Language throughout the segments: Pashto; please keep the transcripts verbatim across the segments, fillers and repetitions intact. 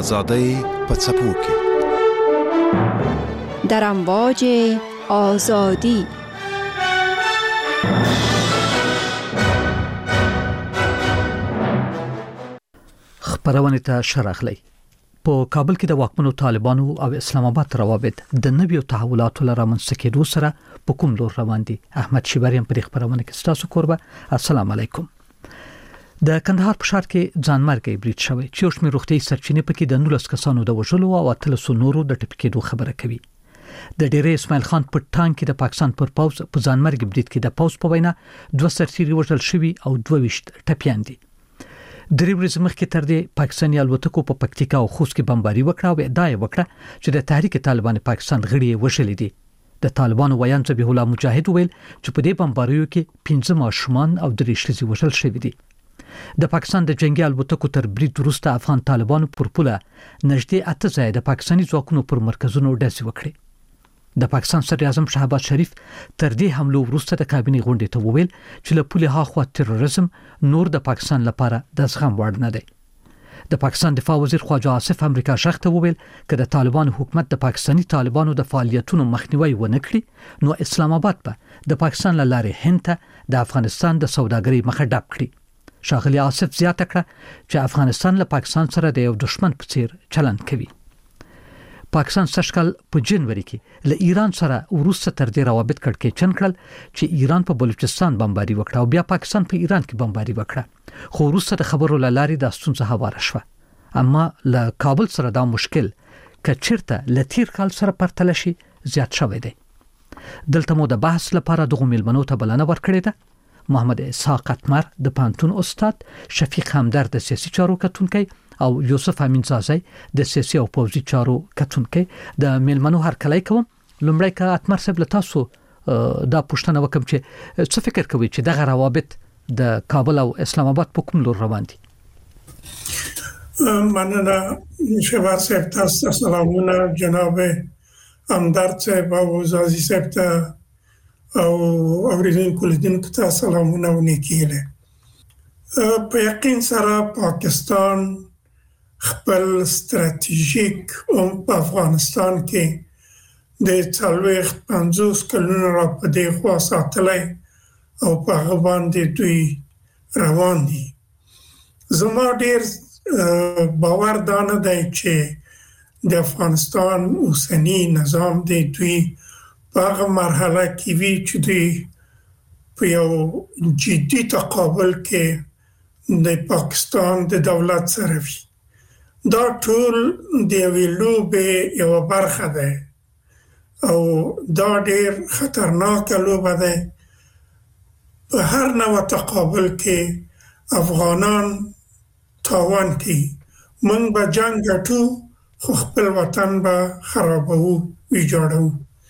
آزادۍ په څپو کې در امواج آزادی خبرونه ته شرخلی په کابل کې د واکمنو طالبانو او اسلام آباد روابط د نویو تحولاتو لپاره منسکېدو سره په کوم لور روان دي. احمد شیبریم پر خبرونه کې تاسو قربه. السلام علیکم. د کندهار په ښار کې ځانمرګي بریټ شوی چې اوس مې روغتي سرچینې پکې د نولس کسانو د وژلو او اتلسو نورو د ټپکېدو خبره کوي. د ډېرې اسماعیل خان په ټانک کې د پاکستان پر پوز په ځانمرګي بریټ کې د پوز په وینا دوه سرتیري وژل شوی او دوه ویشت ټپيان دي. درې ورځې مخکې تر دې پاکستاني الوتکو په پکتیکا او خوست کې بمباري وکړه او ادعا وکړه چې د تحریک طالبان پاکستان غړي وشلې دي. د طالبانو ویان ذبیح الله مجاهد ویل چې په دې بمباریو کې پنځه ماشومان او درې ښځې وژل شوي دي. د پاکستان د جنگي الوتکو تر برید وروسته افغان طالبانو پر پوله نږدې اته ځای د پاکستاني ځواکونو پر مرکزونو ډزې وکړې. د پاکستان صدر اعظم شهباز شریف تر دې حملو وروسته د کابینې غونډې ته وویل چې له پوله هاخوا تروریزم نور د پاکستان لپاره د زغم وړ نه دی. د پاکستان دفاع وزیر خواجه آصف امریکا شخته وویل چې د طالبانو حکومت د پاکستاني طالبانو د فعالیتونو مخنیوي ونه کړي نو اسلام آباد به د پاکستان له لارې هند ته د افغانستان د سوداګرۍ مخه ډب کړي. شاغلي آصف زیاته کړه چې افغانستان له پاکستان سره د یو دشمن په څیر چلند کوي. پاکستان سشکل په جنوري کې له ایران سره وروسته تر دې روابط کړکېچن کړل چې ایران په بلوچستان بمباري وکړه او بیا پاکستان په ایران کې بمباري وکړه. خو وروسته د خبرو لاري د ستونزه هواره شوه. اما له کابل سره دا مشکل کچیرته لتیر کال سره پرتل شي زیات شوی دی. دلته مو د بحث لپاره دغه ملمنو ته بلنه ورکړې ده. محمد اسحاق اتمر د پانتون استاد، شفیق همدرد د سیاسي چارو کتونکي او یوسف امین زازی د سیاسي او پوځي چارو کتونکي د ملمنو هرکلی کوم. لومړی که اتمر صاحب له تاسو دا پوښتنه وکم چې څه فکر کوي چې دغه روابط د کابل او اسلام آباد په کوم لور روان دي؟ مننه شهباز صاحب، تاسو سلامونه جناب همدرد صاحب او زازی صاحب ته او اوریدونکو لیدونکو ته سلامونه او نیکي هیله. په یقین سره پاکستان خپل ستراتیژیک او په افغانستان کې د څلوېښت پنځوس کلونو را په دې خوا ساتلی او په هغه باندې دوی روان دي. زما ډېر باور دا نه دی چې د افغانستان اوسنی نظام دی دوی په هغه مرحله کې وي چې دوی په یو جدي تقابل کې د پاکستان د دولت سره وي. دا ټول د یوې لوبې یوه برخه ده او دا ډېر خطرناکه لوبه ده. په هر نوع تقابل کې افغانان تاوان کوي. موږ به جنګ ګټو خو خپل وطن به خرابوو، ویجاړوو.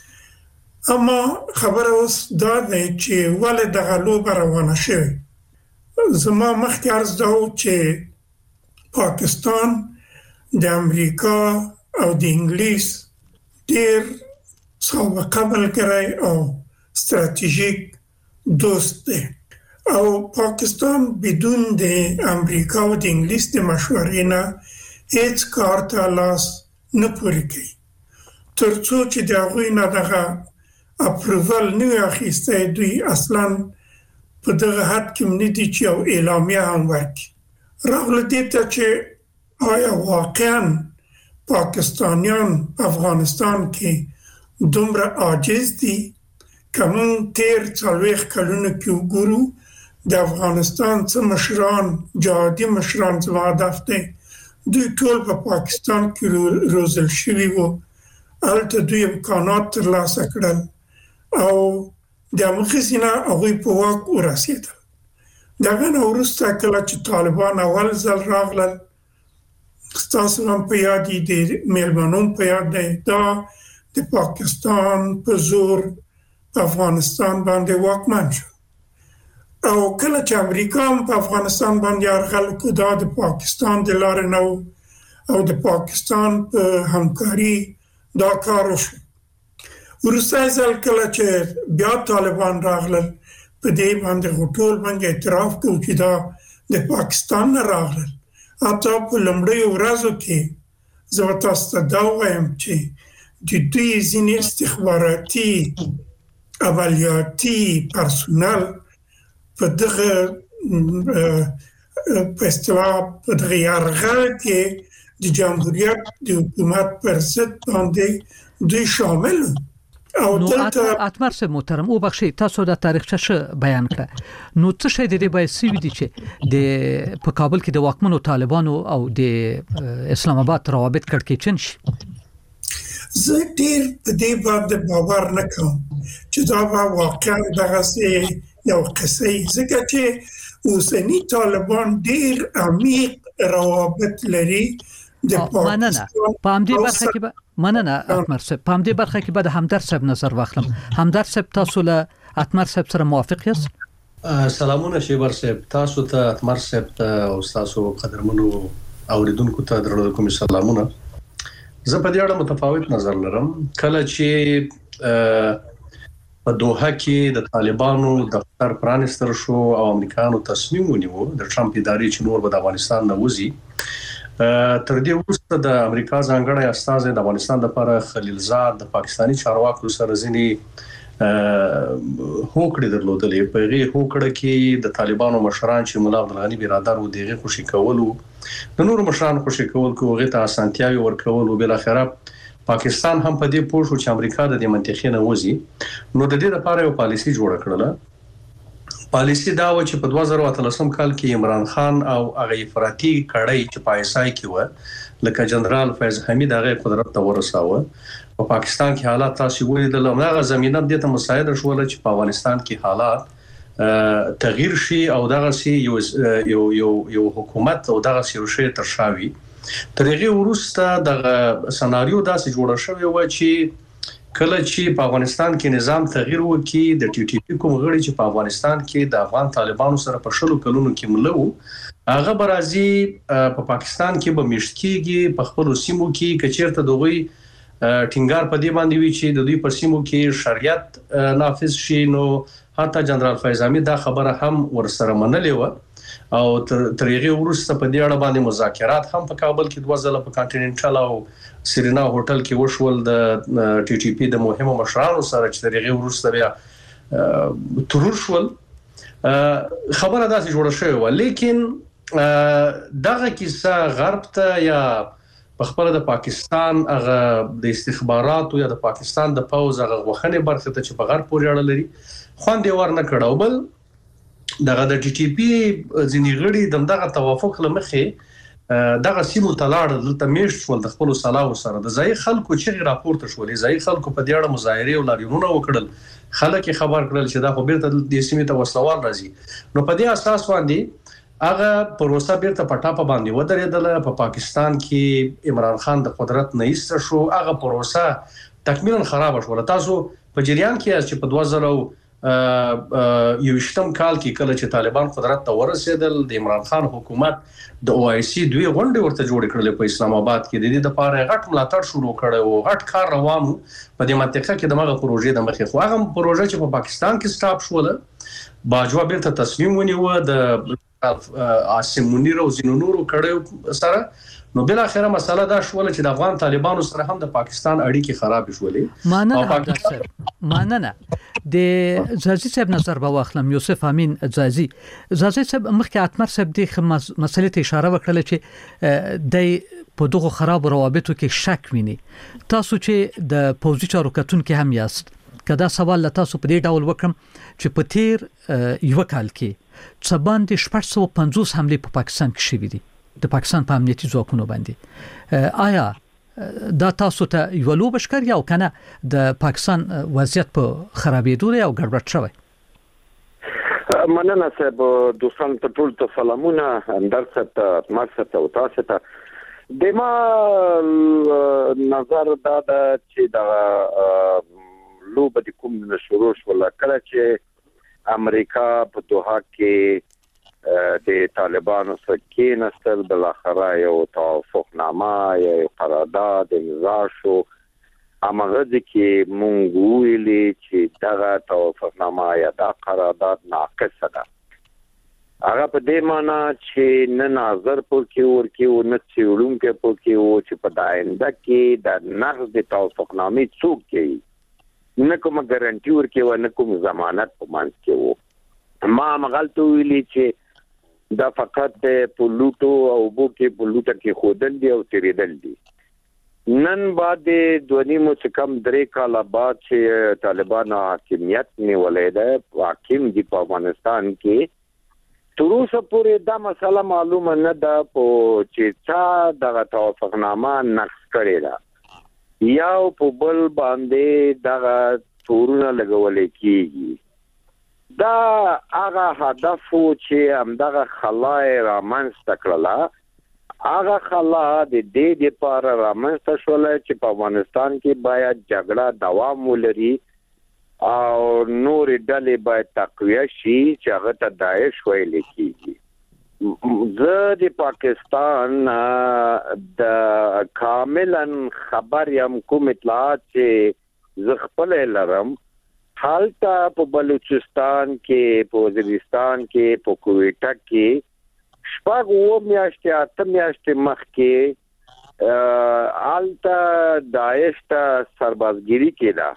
اما خبره اوس دا ده چې ولې دغه لوبه روانه شوې. زما مخکې عرض دا و چې پاکستان د امریکا او د انګلیس ډېر سابقه ملګری او ستراتیژیک دوست دی او پاکستان بدون د امریکا او د انګلیس د مشورې نه هیڅ کار ته لاس نه پورې کوي تر څو چې د هغوی نه دغه اپروول نه وي اخیستی. دوی اصلا په دغه حد کې نه دي چې یو اعلامیه هم ورکړي. راغله دې ته چې آیا واقعا پاکستانیان په افغانستان کې دومره عاجز دي؟ که موږ تیر څلوېښت کلونو کې وګورو د افغانستان څه مشران، جهادي مشران، زما هدف دی دوی ټول په پاکستان کې روزل شوي وو. هلته دوی امکانات ترلاسه کړل او د همغسې نه هغوی په واک ورسېدل. د هغه نه وروسته کله چې طالبان اول ځل راغلل، ستاسو هم په یاد دي، د میلمنو په یاد دی، دا د پاکستان په زور په افغانستان باندې واکمن شو او کله چې امریکا هم په افغانستان باندې یرغل وکړ، دا د پاکستان د لارې نه و او د پاکستان په همکاري دا کار وشو. وروستی ځل کله چې بیا طالبان راغلل، په دې باندې خو ټول باندې اعتراف کوو چې دا د پاکستان نه راغلل. حتی په لومړیو ورځو کې زه تاسو ته دا وایم چې د دوی ځینې استخباراتي عملیاتي پرسونل په دغه په اصطلاح په دغه یرغل کې د جمهوریت د حکومت پر ضد باندې دوی شامل او دلته اتمر سه محترم او بخشي تاسو د تاریخچه ش بیان کړه نو څه شي د دې باید سی وی دي چې د په کابل کې د واکمنو طالبانو او د اسلام آباد روابط کړکېچن شي زه ډیر په دې باندې باور نه کوم چې دا به واقعا دغه یو قصه ځکه چې اوسنی طالبان ډیر عمیق روابط لري د مننه په همدې برخه کې به مننه اتمر صاحب په همدې برخه کې به د همدرد صاحب نظر واخلم همدرد صاحب تاسو له اتمر صاحب سره موافق یاست سلامونه شیبر صاحب تاسو ته اتمر صاحب ته او تاسو قدرمنو اوریدونکو ته درنو کوم سلامونه زه په دې اړه متفاوت نظر لرم کله چې په دوحه کې د طالبانو دفتر پرانستر شو او امریکایانو تصمیم ونیو د ټرمپ ادارې چې نور به د افغانستان نه وځي تر دې وروسته د امریکا ځانګړی استازی د افغانستان لپاره خلیلزاد د پاکستانی چارواکو سره ځینې هوکړې درلودلې په هغه هوکړه کې د طالبانو مشران چې مولا عبدالغنی برادر و دغه خوشی کولو د نور مشران خوشی کول کوغه ته اسانتیاوي ورکول او بل اخره پاکستان هم په دې پوه شو چې امریکا د دې منطقې نه وځي نو د دې لپاره یو پالیسی جوړ کړل پالیسی دا و چې په دوه زره اتلسم کال کې عمران خان او هغه افراطي کړای چې پایسای کې و لکه جنرال فیض حمید هغه قدرت ته ورساوه په پاکستان کې حالات تاسو ولیدل هغه زمينه د ته مساعده شول چې په افغانستان کې حالات تغییر شي او دغه سي یو یو یو یو حکومت او دغه سي شی ترشاوي ترغه ورسته دغه سناریو داسې جوړ شوی و چې کله چې په افغانستان کې نظام تغییر وکړي د ټي ټي پی کوم غړي چې په افغانستان کې د افغان طالبانو سره په شلو کلونو کې ملو هغه برازي په پاکستان کې به مشتکیږي په خپل سیمو کې کچیرته دوی ټینګار په دې باندې وی چې د دوی په سیمو کې شریعت نافذ شي نو حتی جنرال فیض حمید دا خبره هم ورسره منلې و او ترغه ورسته په دې اړه باندې مذاکرات هم په کابل کې دوه ځله په کانټیننټل او سرینا هوټل کې وشول د ټي ټي پی د مهمو مشرانو سره چې دغه ورسته بیا ترور شول خبره داسې جوړه شوې و لیکن دغه کیسه غرب ته یا په خپل د پاکستان هغه د استخباراتو یا د پاکستان د پوز هغه وخنه برخه ته چې په غرب پورې اړه لري خوندې ور نه کړو بل دغه د ټي ټي پی ځینې غړي دغه توافق لمخې دغه سیمو تلاړ دلته میشت ول د خپل صلاح سره د ځای خلکو چې راپورته شولې ځای خلکو په دې اړه مظاهره او لاریونونه وکړل خلک خبر کړل چې دا خو بیرته د سیمې ته وسلوال راځي نو په دې اساس باندې هغه پروسه بیرته پټاپه باندې ودرېدل په پاکستان کې عمران خان د قدرت نه ایست شو هغه پروسه تکمیلا خراب شو تاسو په جریان کې چې په دوه زره یو شتم کال کې کله چې طالبان قدرت ته ورسېدل د عمران خان حکومت د او آی سی دوی غونډه ورته جوړ کړل په اسلام آباد کې د دې لپاره غټ ملاتړ شروع کړ او غټ کار روان په دې منطقه کې دغه پروژې د مخې خو هغه پروژه چې په پاکستان کې سټاپ شول باجوا بیرته تصمیم ونیو د عاصم منیر او زینونورو کړو سره نو بل اخره مسله دا شول چې د افغان طالبانو سره هم د پاکستان اړیکې خراب شولې ماننه ماننه د زازي صاحب نظر به واخلم یوسف امین زازي زازي صاحب مخکې اتمر صاحب د مسلې ته اشاره وکړه چې د په دغه خراب روابطو کې شک ویني تاسو چې د پوزي چارو کتون کې هم یاست کدا سوال ل تاسو په دې ډول وکم چې په تیر یو کال کې څه باندې شپږ سوه او پنځوس حمله په پاکستان کې شوې دي د پاکستان په امنیتي ځواکونو باندې آیا دا تاسو ته یو لو بشکر یا کنه د پاکستان وضعیت په خرابېدو دی او ګډوډ شوی مننه صاحب دوستان ته ټول ته سلامونه اندر ست مرسته او تاسو ته دما نظر دا چې دا لو به کوم شروع شول کله چې امریکا په دوحه کې د طالبانو سره کې نستل بل اخره یو توافقنامه یو قرارداد امضا شو امغه کې مونږ ویلي چې دغه توافقنامه یا دا قرارداد ناقص ده هغه په دې معنی چې نه نظر پر کې ورکی او نه څېړون کې پر کې او چې په داینده کې د نقض د توافقنامې څوک کوي نه کوم ګارانټي ورکی او نه کوم ضمانت په منځ کې وو ما مغلطه ویلي چې دا فقط په لوټو او بو کې په لوټه کې خودل دي او تیرېدل دي نن بعد د نیمو څخه کم درې کاله بعد چې طالبان حاکمیت نیولې ده حاکم دي په افغانستان کې تر اوسه پورې دا مسله معلومه نه ده چې چا دغه توافقنامه نقض کړې ده یا په بل باندې دغه تورونه لګولې کیږي دا هغه هدف چې همدغه خلای رامنځته کړله هغه خلا د دې لپاره رامنځته شول چې په افغانستان کې باید جګړه دوام ولري او نور ډلې باید تقویه شي چې هغه ته داعش ویل کیږي زه د پاکستان د کاملا خبر یم کوم اطلاعات چې زه خپل لرم حالته په بلوچستان کې په وزیرستان کې په کویټه کې شپږ و میاشتې اته میاشتې مخکې حالته داعش ته سربازګيري کېده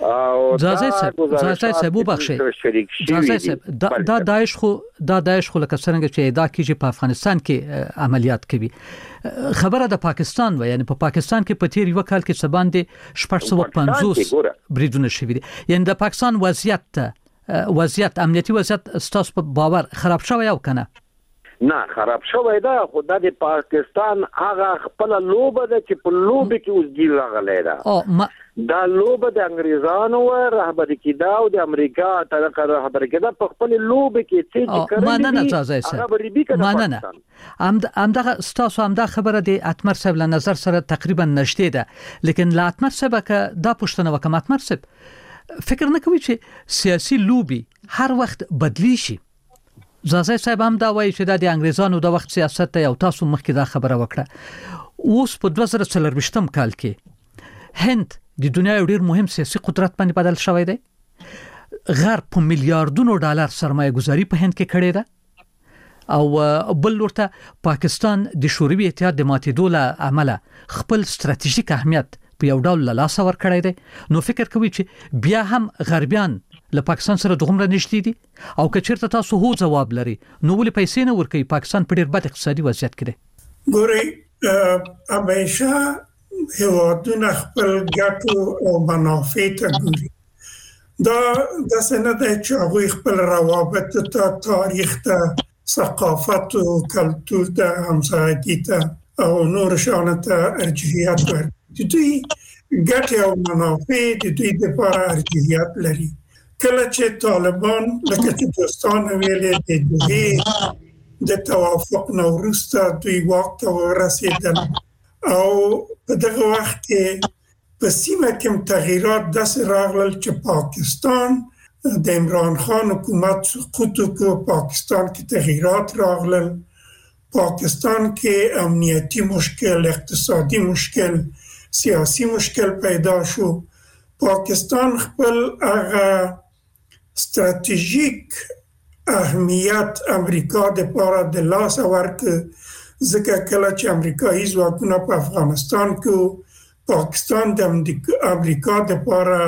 ځاځي صاحب ځاځي صاحب وبخښئ ځاځي صاحب دا دا داعش خو دا داعش خو لکه څنګه چې دا کیږي په افغانستان کې عملیات کوي خبره د پاکستان و یعنی په پاکستان کې په تیر یو کال کې سباندې شپږ سوه پنځوس بریدونه شوي دي یعنی د پاکستان وضعیت وضعیت امنیتي وضعیت ستاسو په باور خراب شوی او کنه نه خراب شوی دا خو د پاکستان هغه خپل لوبه ده چې په لوبه کې اوس ګیر راغلی ده دا لوبه د انګریزانو رهبری کېده او د امریکا طرفه رهبری کېده په خپل لوبه کې چې کړی ما نه ځای سره ما نه ام امدغه ستاسو امدغه خبره د اتمر صاحب له نظر سره تقریبا نشته ده لیکن لا اتمر صاحب که دا پښتنه وکم اتمر صاحب فکر نه کوي چې سیاسي لوبي هر وخت بدلی شي ځاځي صاحب هم دا وایي چې د انګریزانو د وخت سیاست ته او تاسو مخکې دا خبره وکړه اوس په دوه زره څلورویشتم کال کې هند د دنیا یو ډیر مهم سیاسي قدرت باندې بدل شوی دی غرب په میلیارډونو ډالر سرمایه گذاري په هند کې کړې ده او بل ورته پاکستان د شوروي اتحاد د ماتېدو له امله خپل ستراتیژیک اهمیت په یو ډول لاس ور کړی دی نو فکر کوي چې بیا هم غربیان له پاکستان سره دغمره نشتی دي او که چیرته تاسو هو جواب لري نو ولې پیسې نه ورکوي پاکستان په ډیر بد اقتصادي وضعیت کې دی ګوري همیشه هیوادونه خپل ګټو او منافع ته ګوري دا د سند چې هغه خپل روابط ته تاریخ ته ثقافت او کلتور ته همسایګي ته او نور شانه ته ارجحیت ورکړي دوی ګټه او منافع د دوی لپاره ارجحیت لري کله چې طالبان لکه چې دوستان ویلي د دوی د توافق نو وروسته دوی وخت ورسېدل او په دغه وخت کې په سیمه کې تغییرات داسې راغلل چې پاکستان د عمران خان حکومت سقوط وکړ پاکستان کې تغییرات راغلل پاکستان کې امنیتي مشکل اقتصادي مشکل سیاسي مشکل پیدا شو پاکستان خپل هغه استراتیژیک اهمیت امریکا د پاره د لاس ورک ځکه کله چې امریکایي ځواکونه په افغانستان کې پاکستان د امریکا د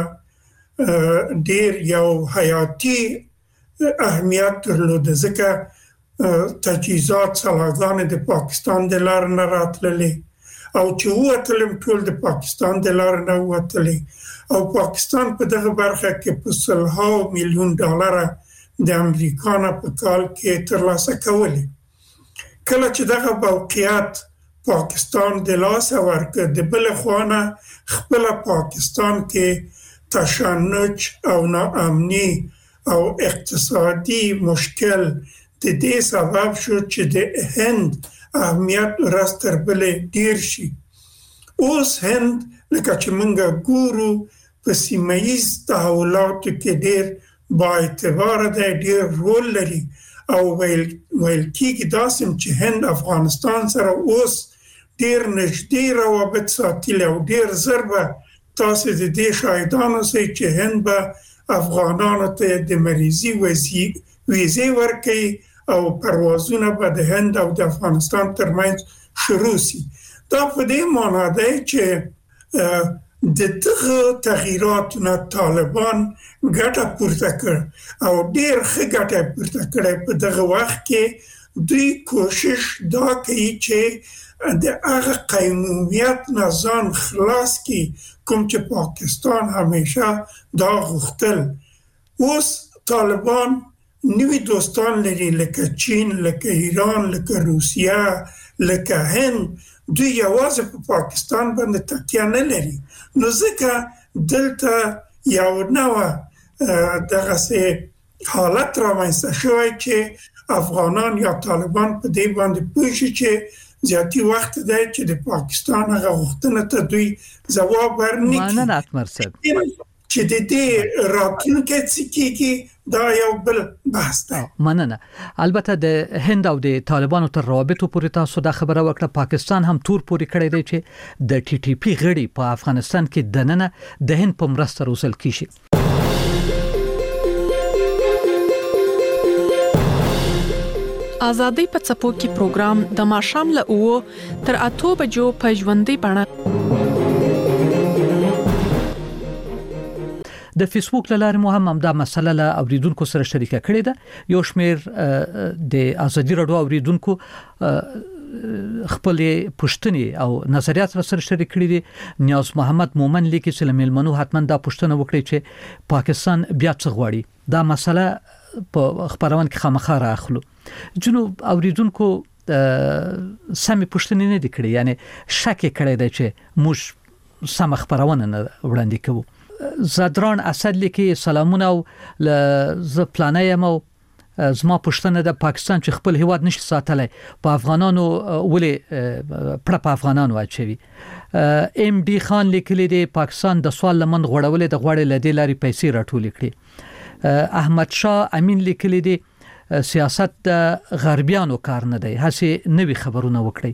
پاره ډیر یو حیاتي اهمیت درلود ځکه تجهیزات سلاګان د پاکستان د لار نه راتللې او چې وټلم ټول د پاکستان د لار نه وټلې او پاکستان په دغه برخه کې په سلهاو میلیون ډالر د امریکا نه په کال کې ترلاسه کولې کله چې دغه موقعیت پاکستان د لاس ورکړ د بل خوانه خپل پاکستان کې تشنج او ناامني او اقتصادي مشکل د دې سبب شو چې د هند اهمیت راستر بلې ډیر شي اوس هند لکه چې موږ ګورو په سیمه‌ییز تحولاتو کې ډیر با اعتبار دی ډیر رول لري او ویل ویل کېږي داسې چې هند افغانستان سره اوس ډیر نږدې روابط ساتلي او ډیر زر به تاسو د دې شاهدانو سئ چې هند به افغانانو ته د مریضي ویزې ورکړي او پروازونه به د هند او د افغانستان ترمنځ شروع شي. دا په دې معنی دی چې د دغه تغییراتو طالبان ګټه پورته کړ او ډېر ښه ګټه پورته کړې. په دغه وخت کې دوی کوشش دا کوي چې د هغه قیمومیت نه ځان خلاص کړي کوم چې پاکستان همیشه دا غوښتل. اوس طالبان نوی دوستان لري لکه چین، لکه ایران، لکه روسیه، لکه هند. دوی یوازې په پاکستان باندې تکیه نه لري. نو ځکه دلته یو نوع دغسې حالت رامنځته شوی چې افغانان یا طالبان په دې باندې پوه شي چې زیاتی وخت دی چې د پاکستان هغه غوښتنه ته دوی ځواب ورنکړي. مننه اتمر صاحب. چې د دې راتلونکي څه کېږي دا یو بل بحث دی. مننه. البته د هند او د طالبانو تر روابطو پورې تاسو دا خبره وکړه. پاکستان هم تور پورې کړی دی چې د ټي ټي پی غړي په افغانستان کې دننه د هند په مرسته روسل کیږي. آزادۍ په څپو کې پروګرام د ماښام له اوو تر اتو بجو په ژوندۍ بڼه د فیسبوک لاره مو هم دا مسله له اوریدونکو سره شریکه کړې ده. یو شمیر د ازادي رادیو اوریدونکو خپل پوښتنې او نظریات سره شریک کړي دي. نیاز محمد مومن لیکي چې ملمنو حتما دا پوښتنه وکړي چې پاکستان بیا څه غواړي. دا مسله په خبرونه کې خامخا راخلو. جنوب اوریدونکو سمې پوښتنې نه دي کړې، یعنی شک کړي دی چې موږ سم خبرونه نه وړاندې کوو. زادران اسد لیکي سلامونه او ز پلانایم او زما پښتنه د پاکستان چې خپل هیواد نشي ساتلای په افغانانو ولې پړ په افغانانو اچوي. ام ډي خان لیکلي دی پاکستان د سوال لمن غوړولې د غوړې لدې لاري پیسې راټول کړي. احمد شاه امین لیکلي دی سیاست د غربیانو کار نه دی، هڅه نوي خبرونه وکړي.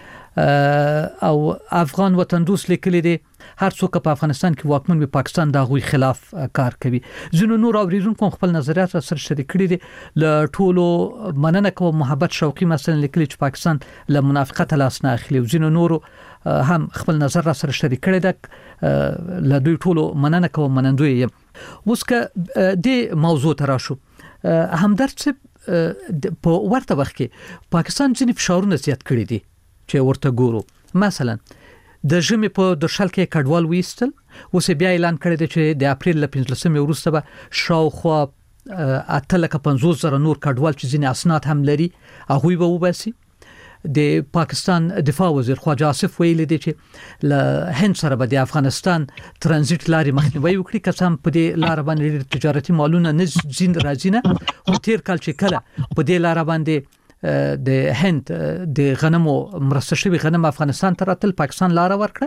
او افغان وطن دوست لیکلي دی هر څوک په افغانستان کې واکمن وي پاکستان د غوي خلاف کار کوي. ځینو نور اوریدونکو خپل نظریات سره شریک کړي دي. ل ټولو مننه کوم. محبت شوقي مثلا لیکلي چې پاکستان له منافقت لاس نه اخلي. ځینو نور هم خپل نظر سره شریک کړي دي. ل دوی ټولو مننه کوم. منندوی یم. اوس که د موضوع تراشو همدرد څه په ورته وخت کې پاکستان ځینې فشارونه زیات کړي دي چې ورته ګورو. مثلا د ژمي په درشل کې کډوال وېستل، اوس بیا اعلان کړی دی چې د اپریل ل پنځلسمې وروسته به شاوخوا اته لکه پنځوس زره نور کډوال چې ځینې اسناد هم لري هغوی به وباسي. د پاکستان دفاع وزیر خواجه آصف ویلي دی چې له هند سره به د افغانستان ترانزیت لارې مخنیوي وکړي که څه هم په دې لار باندې تجارتي مالونه نه ځین راځي نه. خو تیر کال چې کله په دې لار باندې د هند د غنمو مرسته شوی غنم افغانستان ته راتل پاکستان لار ورکړه.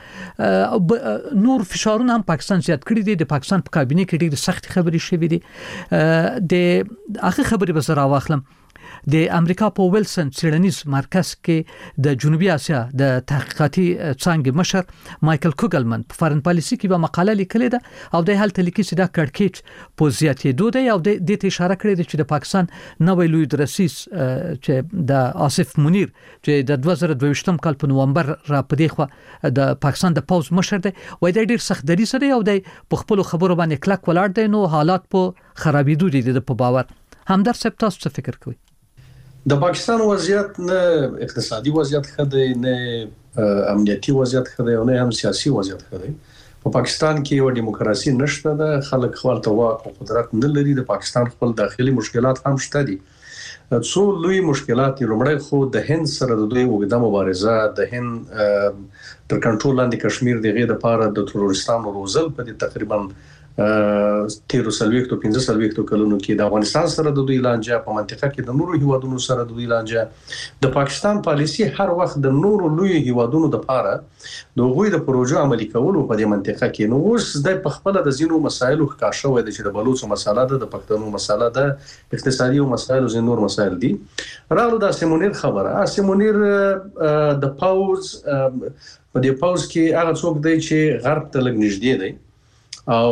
نور فشارونه هم پاکستان زیات کړی دي. د پاکستان په کابینه کې ډېر سخت خبرې شوې دي. د هغه خبرې به زرا واخلم. د امریکا په ویلسن څېړنیز مرکز کې د جنوبي اسیا د تحقیقاتي څانګې مشر مایکل کوګلمن په فارن پالیسي کې به مقاله لیکلې ده او د حالت لیکي چې دا کړکېچ په زیاتېدو دی او د دې ته اشاره کړې ده چې د پاکستان نوې لوی درسیس چې د آصف منیر چې د دوه زره دوه ویشتم کال په نومبر را پدې خو د پاکستان د پوز مشر دی وای د ډېر سخت دری سره او د په خپل خبرو باندې کلک ولاړ دی. نو حالات په خرابېدو دي د په باور. همدرد صاحب تاسو څه فکر کوئ؟ د پاکستان وضعیت نه اقتصادي وضعیت ښه دی، نه امنیتي وضعیت ښه دی او نه هم سیاسي وضعیت ښه دی. په پاکستان کې یو دیموکراسي نشته ده. خلک خپل واک او قدرت نه لري. د پاکستان خپل داخلي مشکلات هم شته دي. څو لوی مشکلات لومړی خو د هند سره د دوی وګړه مبارزه، د هند تر کنټرول لاندې کشمیر دغه د پاره د تروریستانو روزل په تقریبا تیرو سلويختو پنځه سلويختو کلونو کې د افغانستان سره د دوی لانجه په منطقه کې د نورو هیوادونو سره د دوی لانجه. د پاکستان پالیسي هر وخت د نورو لوی هیوادونو د پاره د غوي د پروژو عملي کولو په دې منطقه کې. نو اوس د خپل د زینو مسایلو ښکارا شوی د چې د بلوچو مساله ده، د پښتنو مساله ده، اقتصادي او مسایل او نور مسایل دي. راغلو د سیمونیر خبره سیمونیر د پاوز په دې پاوز کې هغه څوک دی چې غرب ته لګ نږدې دی او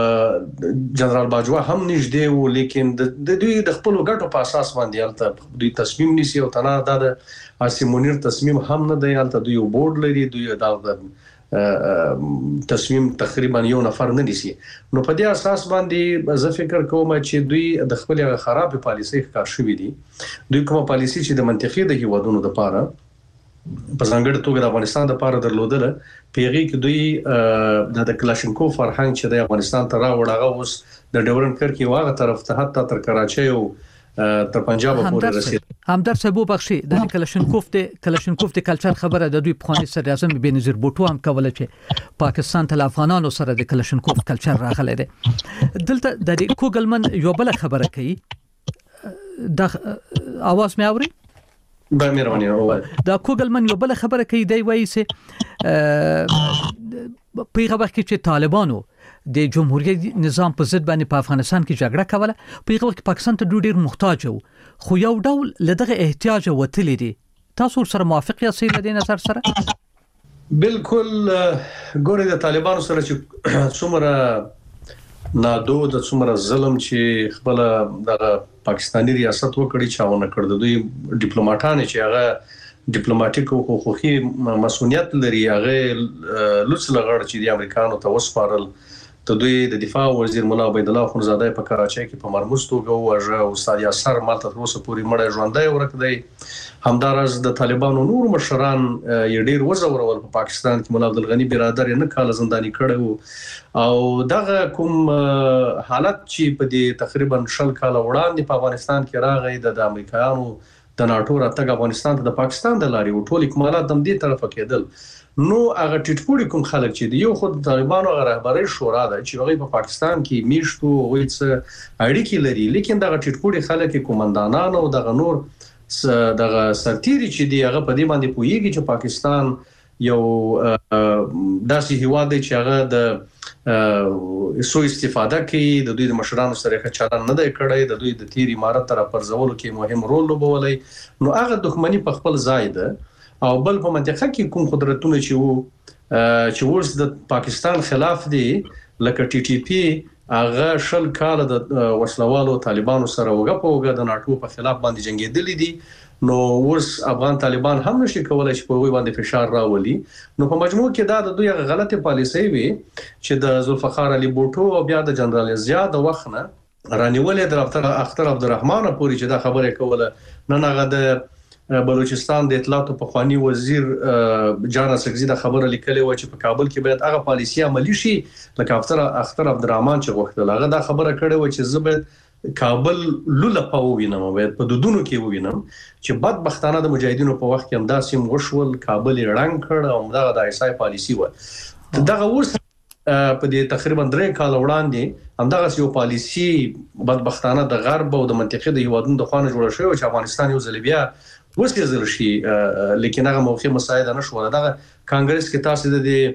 جنرال باجوا هم نږدې وو لیکن د دوی د خپل ګټو په اساس باندې البته دوی تصمیم نیسي او تنه د اسیمونیر تصمیم هم نه دی البته دوی بورډ لري دوی د تصمیم تقریبا یو نفر نه نیسي نو په دې اساس باندې زه فکر کوم چې دوی د خپل خراب پالیسي ښکار شوې دي دوی کومه پالیسي چې د منطقي د هیوادونو لپاره په ځانګړي توګه د افغانستان لپاره درلودله پیغي کې دوی د کلاشینکوف فرهنګ چې د افغانستان ته راوړاغه اوس د ډیورنډ کرکي واغه طرف ته حتی تر کراچۍ او تر پنجاب پورې رسید همدار سبو بخشي د کلاشینکوف د کلاشینکوف د کلچر خبره د دوی پخوانی صدر اعظم بنظیر بوټو هم کوله چې پاکستان ته افغانانو سره د کلاشینکوف کلچر راغلی دی دلته د کوګلمن یو بل خبره کوي د اواز مې اوري با مهرباني وای دا کوګلمن یو بل خبره کوي دی وایي چې په هغه وخت کې چې طالبانو د جمهوریت نظام په ضد باندې په افغانستان کې جګړه کوله په هغه وخت پاکستان ته ډېر محتاج وو خو یو ډول لدغه احتیاج وتلی دي تاسو سره موافق یاست له دې نظر سره بالکل ګورې د طالبانو سره چې څومره نادو د څومره ظلم چې خپل د پاکستانی ریاست وکړي چاونه کړ د دوی ډیپلوماټان چې هغه ډیپلوماټیک او حقوقي مسؤلیت لري هغه لوڅ لغړ چې د امریکانو ته وسپارل ته دوی د دفاع وزیر مولا عبید الله خونزاده په کراچۍ کې په مرموز توګه وژه او استاد یاسر مالته تر اوسه پورې مړ ژوندۍ ورک دی همدارس د طالبانو نور مشران یې ډیر وزورول په پاکستان کې مولا عبدالغنی برادر نه کال زنداني کړو او دغه کوم حالت چې په دې تقریبا شل کال وړاندې په افغانستان کې راغی د امریکایانو د ناټو راتګ افغانستان ته د پاکستان د لاري او ټول اکمالات د دې طرفه کېدل نو هغه ټیټپوړي کوم خلک چې دی یو خود طالبانو رهبري شورا ده چې هغه په پاکستان کې میشتو وایي اړیکې لري لیکن دغه ټیټپوړي خلک کومندانان او دغه نور دغه سرتيري چې دی هغه په دې باندې پوهیږي چې پاکستان یو داسې هیواد دی چې هغه د سو استفاده کوي د دوی د مشرانو سره ښه چلند نه دی کړی د دوی د تیر امارت طرف پرځولو کې مهم رول لوبولی نو هغه دښمنی په خپل ځای ده او بل په منطقه کې کوم قدرتونه چې وو چې ورس د پاکستان خلاف دي لکه ټي ټي پی هغه شل کال د وسلوالو طالبانو سره وګه په وګه د ناټو په خلاف باندې جنگیدلې دي نو ورس افغان طالبان هم نشي کولای چې په وی باندې فشار راولي نو په مجموع کې دا د دوی غلطه پالیسي وي چې د ذوالفقار علي بوټو او بیا د جنرال زیاد وخنه رانیولې د ډاکټر اختر عبدالرحمن پوری چې دا خبره کوله نه نه د بلوچستان د اطلاعات په خواني وزیر جان سکزي د خبره لیکلې و چې په کابل کې باید هغه پالیسي عملی شي لکه اختر اختر عبدالرحمن چې وغوښتل هغه دا خبره کړې و چې زبر کابل لوله په وینم باید په دودونو کې وینم چې بدبختانه د مجاهدینو په وخت کې هم داسې وشول کابل رنګ کړ او دغه د ایسای پالیسي و دغه ورس په دې تقریبا درې کال وړاندې همدغه یو پالیسي بدبختانه د غرب او د منطقې د هیوادونو د خوانه جوړ شوی چې افغانستان یو ځل بیا وسکېزل شي لیکن هغه موخه مساعده نشو دغه کانګرس کې تاسو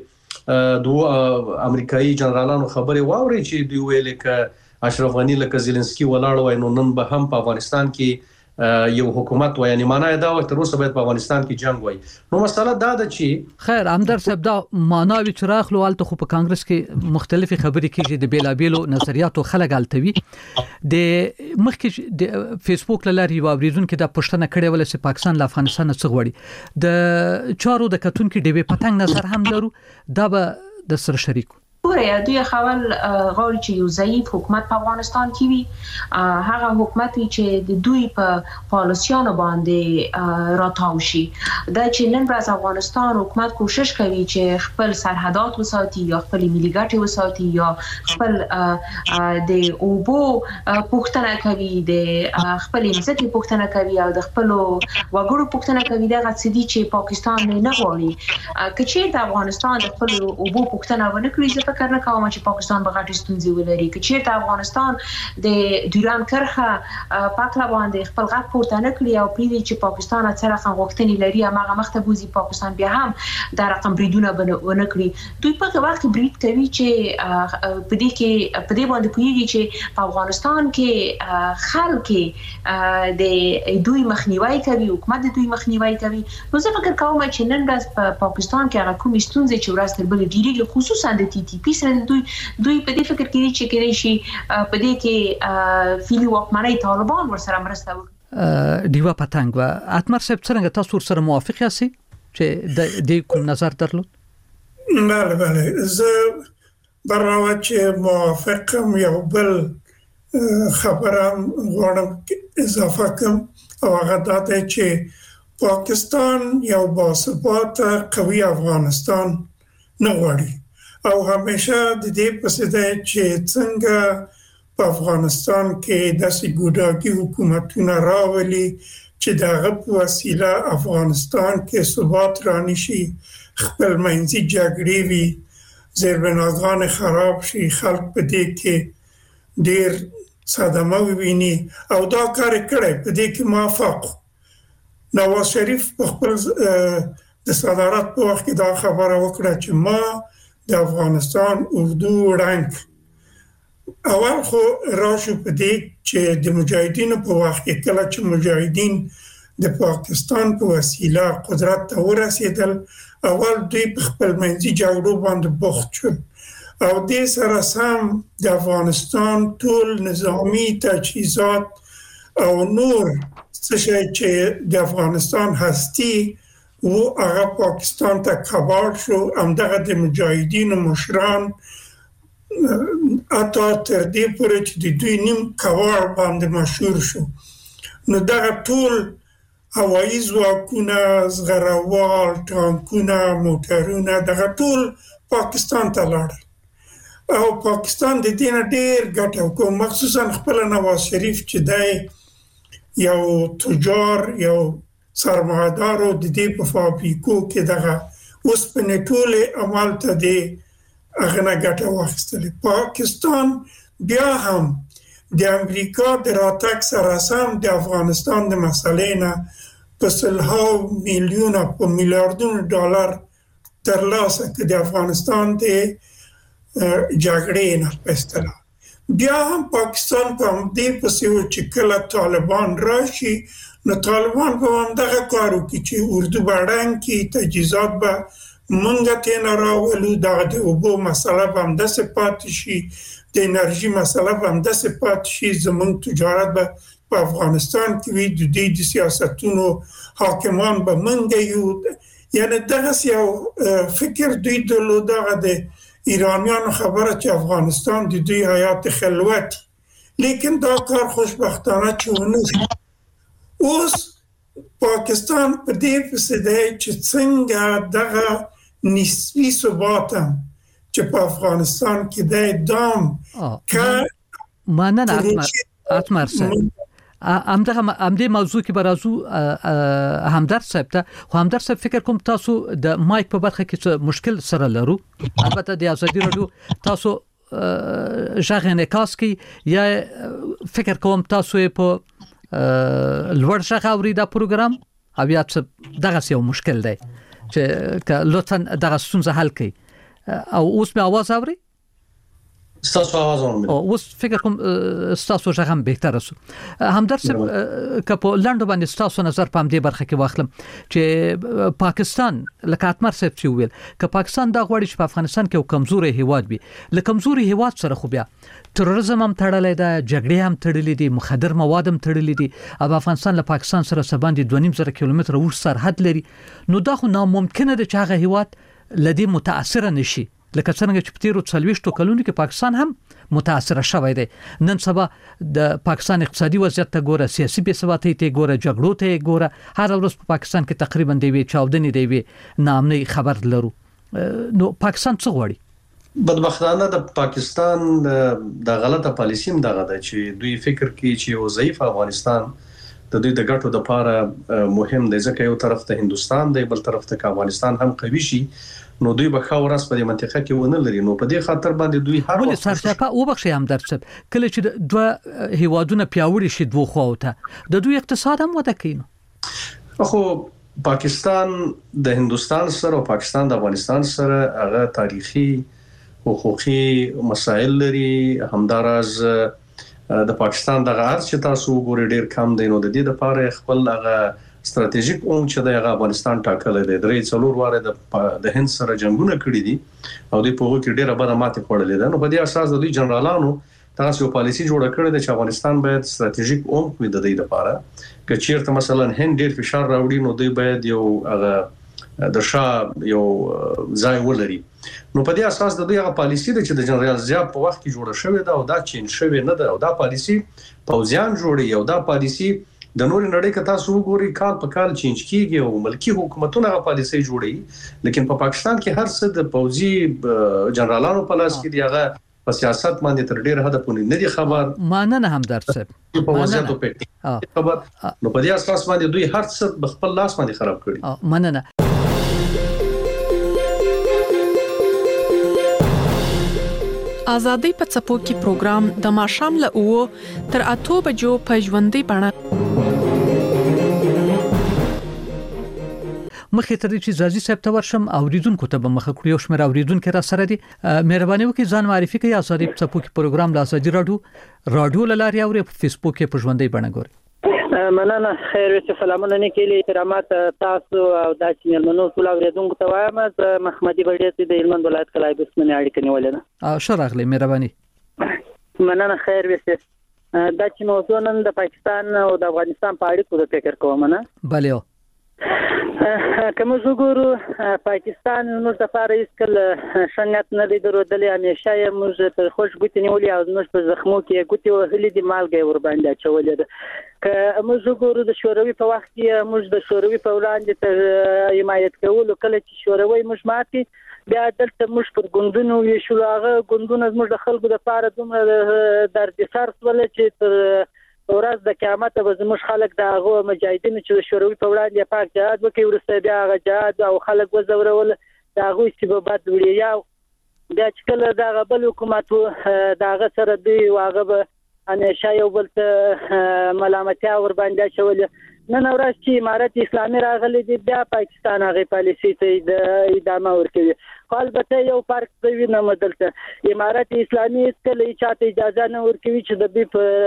د دوه امریکایي جنرالانو خبره واوري چې دوی ویل ک اشرف غنی لکه زيلنسکي ولاړ وای نو نن به هم په افغانستان کې یو حکومت وای یعنی معنی دا وخت تر اوسه باید په افغانستان کې جنگ وای نو مسله دا ده چې خیر همدر صاحب دا معنی چې راخلو الته خو په کانګرس کې مختلفي خبرې کېږي د بیلابیلو نظریاتو خلک التوي د مخکې د فیسبوک لاري او اوریدون کې د پښتنه کړي ول چې پاکستان له افغانستان څخه غوړي د چارو د کتون کې د پتنګ نظر هم لرو دا به د سر شریکو ګوره دوی خپل غواړي چې یو ضعیف حکومت په افغانستان کې وي هغه حکومت چې د دوی په پالیسیانو باندې راتاو شي دا چې نن ورځ افغانستان حکومت کوشش کوي چې خپل سرحدات وساتي یا خپل ملي ګټې وساتي یا خپل د اوبو پوښتنه کوي د خپل ځمکې پوښتنه کوي او د خپل وګړو پوښتنه کوي دا غوښتي چې پاکستان نه غواړي کچیر د افغانستان د خپل اوبو پوښتنه ونه کړی فکر نه کوم چې پاکستان به غټي ستونزې ولري چې چیرته افغانستان د ډیوران کرخه پاکلا باندې خپل غږ پورته نه کړی او پریوي چې پاکستان اثر خان غوښتنې لري هغه مخته بوزي پاکستان بیا هم د رقم بریدونه ونه کړی دوی په وخت برید کوي چې په دې کې په دې باندې کوي چې په افغانستان کې خلک د دوی مخنیوي کوي حکومت د دوی مخنیوي کوي نو زه فکر کوم چې نن ورځ په پاکستان کې هغه کوم ستونزې چې ورځ تر بلې ډیری خصوصا د ټي ټي پی سره دوی دوی په دې فکر کې چې کېږي شي په دې کې فیلی واکمنۍ طالبان ورسره مرسته وکړي. دیوا پتنګ و اتمر صاحب څنګه تاسو سره موافق یاست چې د دې کوم نظر درلود؟ بله بله زه برنامه چې موافقم. یو بل خبرم غواړم اضافه کوم او هغه دا دی چې پاکستان یو باثباته قوي افغانستان نه غواړي او همیشه د دې پسې دی چې څنګه په افغانستان کې داسې ګوډاګي حکومتونه راولي چې دغه په وسیله افغانستان کې ثبات رانشي، خپل منځي جګړې وي، زیربناګان خراب شي، خلک په دې کې ډیر صدمه وویني او دا کار کړی. په دې کې موافق نواز شریف په خپل د صدارت په وخت کې دا خبره وکړه چې ما د افغانستان اردو رنګ اول خو راشو په دې چې د مجاهدینو په وخت کې کله چې مجاهدین د پاکستان په وسیله قدرت ته ورسېدل، اول دوی په خپل منځي جګړو باندې بوخت شول او دې سره سم د افغانستان ټول نظامی تجهیزات او نور څه شی چې د افغانستان هستی و هغه پاکستان ته کباړ شو. همدغه د مجاهدینو مشران اتا تر دې پورې چې د دوی نیم کباړ باندې مشهور شو. نو دغه ټول هوایي ځواکونه، زغروال، ټانکونه، موټرونه دغه ټول پاکستان ته لاړل او پاکستان د دې نه ډېر ګټه وکړه، مخصوصا خپل نواز شریف چې دی یو تجار، یو سرمایه‌دار د دې په فابریکو کې دغه اوسپنې ټولې عمل ته دی هغه نه ګټه واخیستلې. پاکستان بیا هم د امریکا د راتګ سره سم د افغانستان د مسلې نه په سلهاو میلیونه په میلیاردونو ډالر ترلاسه کړي د افغانستان د جګړې نه په اصطلاح. بیا هم پاکستان په همدې پسې و چې کله طالبان راشي نو طالبان به همدغه کار وکړي چې اردو به ړنګ کړي، تجهیزات به مونږ ترې راولو، دغه د اوبو مسله به همداسې پاتې شي، د انرژي مسله به همداسې پاتې شي، زموږ تجارت به په افغانستان کې وي، د دوی د سیاستونو حاکمان به مونږ یو. یعنی دغسې یو فکر دوی درلود، هغه د ایرانیانو خبره چې افغانستان د دوی حیات خلوت، لیکن دا کار خوشبختانه چې ونه شو. اوس پاکستان په دې پسې دی چې څنګه دغه نسبي ثبات هم چې په افغانستان کې دی دام که مننه اتمر صاحب. همدغه همدې موضوع کې برازو همدرد صاحب ته خو همدرد صاحب فکر کوم تاسو د مایک په برخه کې مشکل سره لرو. البته د ازادي رادیو تاسو ژغ انعکاس کی یا فکر کوم تاسو په لوړ ژغ اوري دا پروګرام او یا دغه یو مشکل دی چې لطفا دغه ستونزه حل کړئ. او اوس مې आवाज اوري؟ ستاسو आवाज اورم. اوس فکر کوم ستاسو ژغ هم بهتر شو. همدرد صاحب که په لاندو باندې ستاسو نظر په دې برخه کې واخلم چې پاکستان لکه اتمر صاحب چې ویل که پاکستان دا غواړي چې په افغانستان کې یو کمزوري هیواد وي، له کمزوري هیواد سره خو بیا تروریزم هم تړلې ده، جګړې هم تړلې دي، مخدر مواد هم تړلې دي او افغانستان له پاکستان سره سباندې دوه نیم زره کیلومتره اوږد سرحد لري. نو دا خو ناممکنه ده چې هغه هیواد لدی متاثر نشي لکه څنګه چې په تیرو څلوېښتو کلونو کې پاکستان هم متاثر شوی دی. نن سبا د پاکستان اقتصادي وضعیت ته ګوره، سیاسي بې ثباتۍ ته ګوره، جګړو ته ګوره، هر ورځ په پاکستان کې تقریبا د وی چاودنې دی وی نامنۍ خبر لرو. نو پاکستان څه غواړي؟ بدبختانه د پاکستان د غلطه پالیسي هم دغه ده چې دوی فکر کوي چې یو ضعیف افغانستان د دوی د ګټو لپاره مهم دی، ځکه یو طرف ته هندستان دی، بل طرف ته افغانستان هم قوي شي نو دوی به خاورس په دې منطقه کې ونه لري. نو په دې خاطر باندې دوی هر وخت سرچپه او بخښي هم درڅب کله چې دوه هیوادونه پیاوړي شي دوه خواته د دوی اقتصاد هم وده کوي. خو پاکستان د هندستان سره او پاکستان د افغانستان سره هغه تاریخي حقوقي مسائل لري. همداراز د پاکستان دغه ارز چې تاسو ګوري ډیر کم دی، نو د دې لپاره خپل هغه ستراتیژیک اون چې د افغانستان ټاکل دي درې څلور واره د د هند سره جنگونه کړی دي او د پوهو کې ډیره بده ماته خوړلې ده. نو په دې اساس د دوی جنرالانو تاسو یو پالیسي جوړه کړې ده چې افغانستان باید ستراتیژیک اون وي د دې لپاره چې چیرته مثلا هند ډیر فشار راوړي نو دوی باید یو هغه د شا یو ځای ولري. نو په دې اساس د دوی هغه پالیسي ده چې د جنرال ضیاء په وخت کې جوړه شوې ده او دا چین شوې نه ده او دا پالیسي پوځیان جوړي او دا پالیسي د نور نړۍ کې تاسو وګورئ کال په کال چینج کیږي او ملکی حکومتونه هغه پالیسي جوړي لیکن په پاکستان کې هر څه د پوځي جنرالانو په لاس کې دی هغه په سیاست باندې تر ډیر حد پورې نه دي خبر ماننه هم درڅ په وضعیت په خبر نو په دې اساس باندې دوی هر څه خپل لاس باندې خراب کړي. ماننه ازادي په څپو کې پروګرام د ماښام له اوو تر اته بجو په ژوندۍ بڼه مخې ته چې زازي صاحب ته ورشم اوریدونکو ته به مخه کړو شمیر اوریدونکو را سره دي مهرباني وکړئ ځان معرفي کړئ. ازادي په څپو کې پروګرام د ازادي رادیو رادیو لاري او په فیسبوک کې په ژوندۍ بڼه ګورئ. مننه خیر وي سلامونه نه کېلي احترامات تاسو او د چینلونو ټول اوریدونکو ته وایم زه محمدي بډې د هلمند ولایت کلای بسمنه اړیکه نیولې ده. شراغلی مهرباني. مننه خیر وي دا چې موضوع نن د پاکستان او د افغانستان په اړیکو د فکر کوم نه بله کوم زګورو پاکستان موږ د فارس کله شنت نه لیدل همیشه یې موږ تر خوش ګوتې نیولې او موږ په زخمو کې ګوتې وهلې د مالګې ور باندې چولې ده که موږ زګورو د شوروي په وخت کې موږ د شوروي په وړاندې تر حمایت کولو کله چې شوروي موږ ماتي بیا دلته موږ پر ګوندونو یې شو هغه ګوندونه موږ د خلکو د پاره دومره درد سر ول چې تر ورځ د قیامت به زموږ خلک د هغه مجاهدینو چې شوروي په وړاندې پاک جهاد وکړي ورسته بیا هغه جهاد او خلک وزورول د هغه استبابات وړي یا بیا چې کله د هغه بل حکومت د هغه سره دی هغه به همیشه یو بل ته ملامتیا ور باندې شولې. نن ورځ چې امارت اسلامي راغلي دی بیا پاکستان هغه پالیسي ته د ادامه ورکوي. خو البته یو فرق دی نه مدلته امارت اسلامي کله چاته اجازه نه ورکوي چې د بي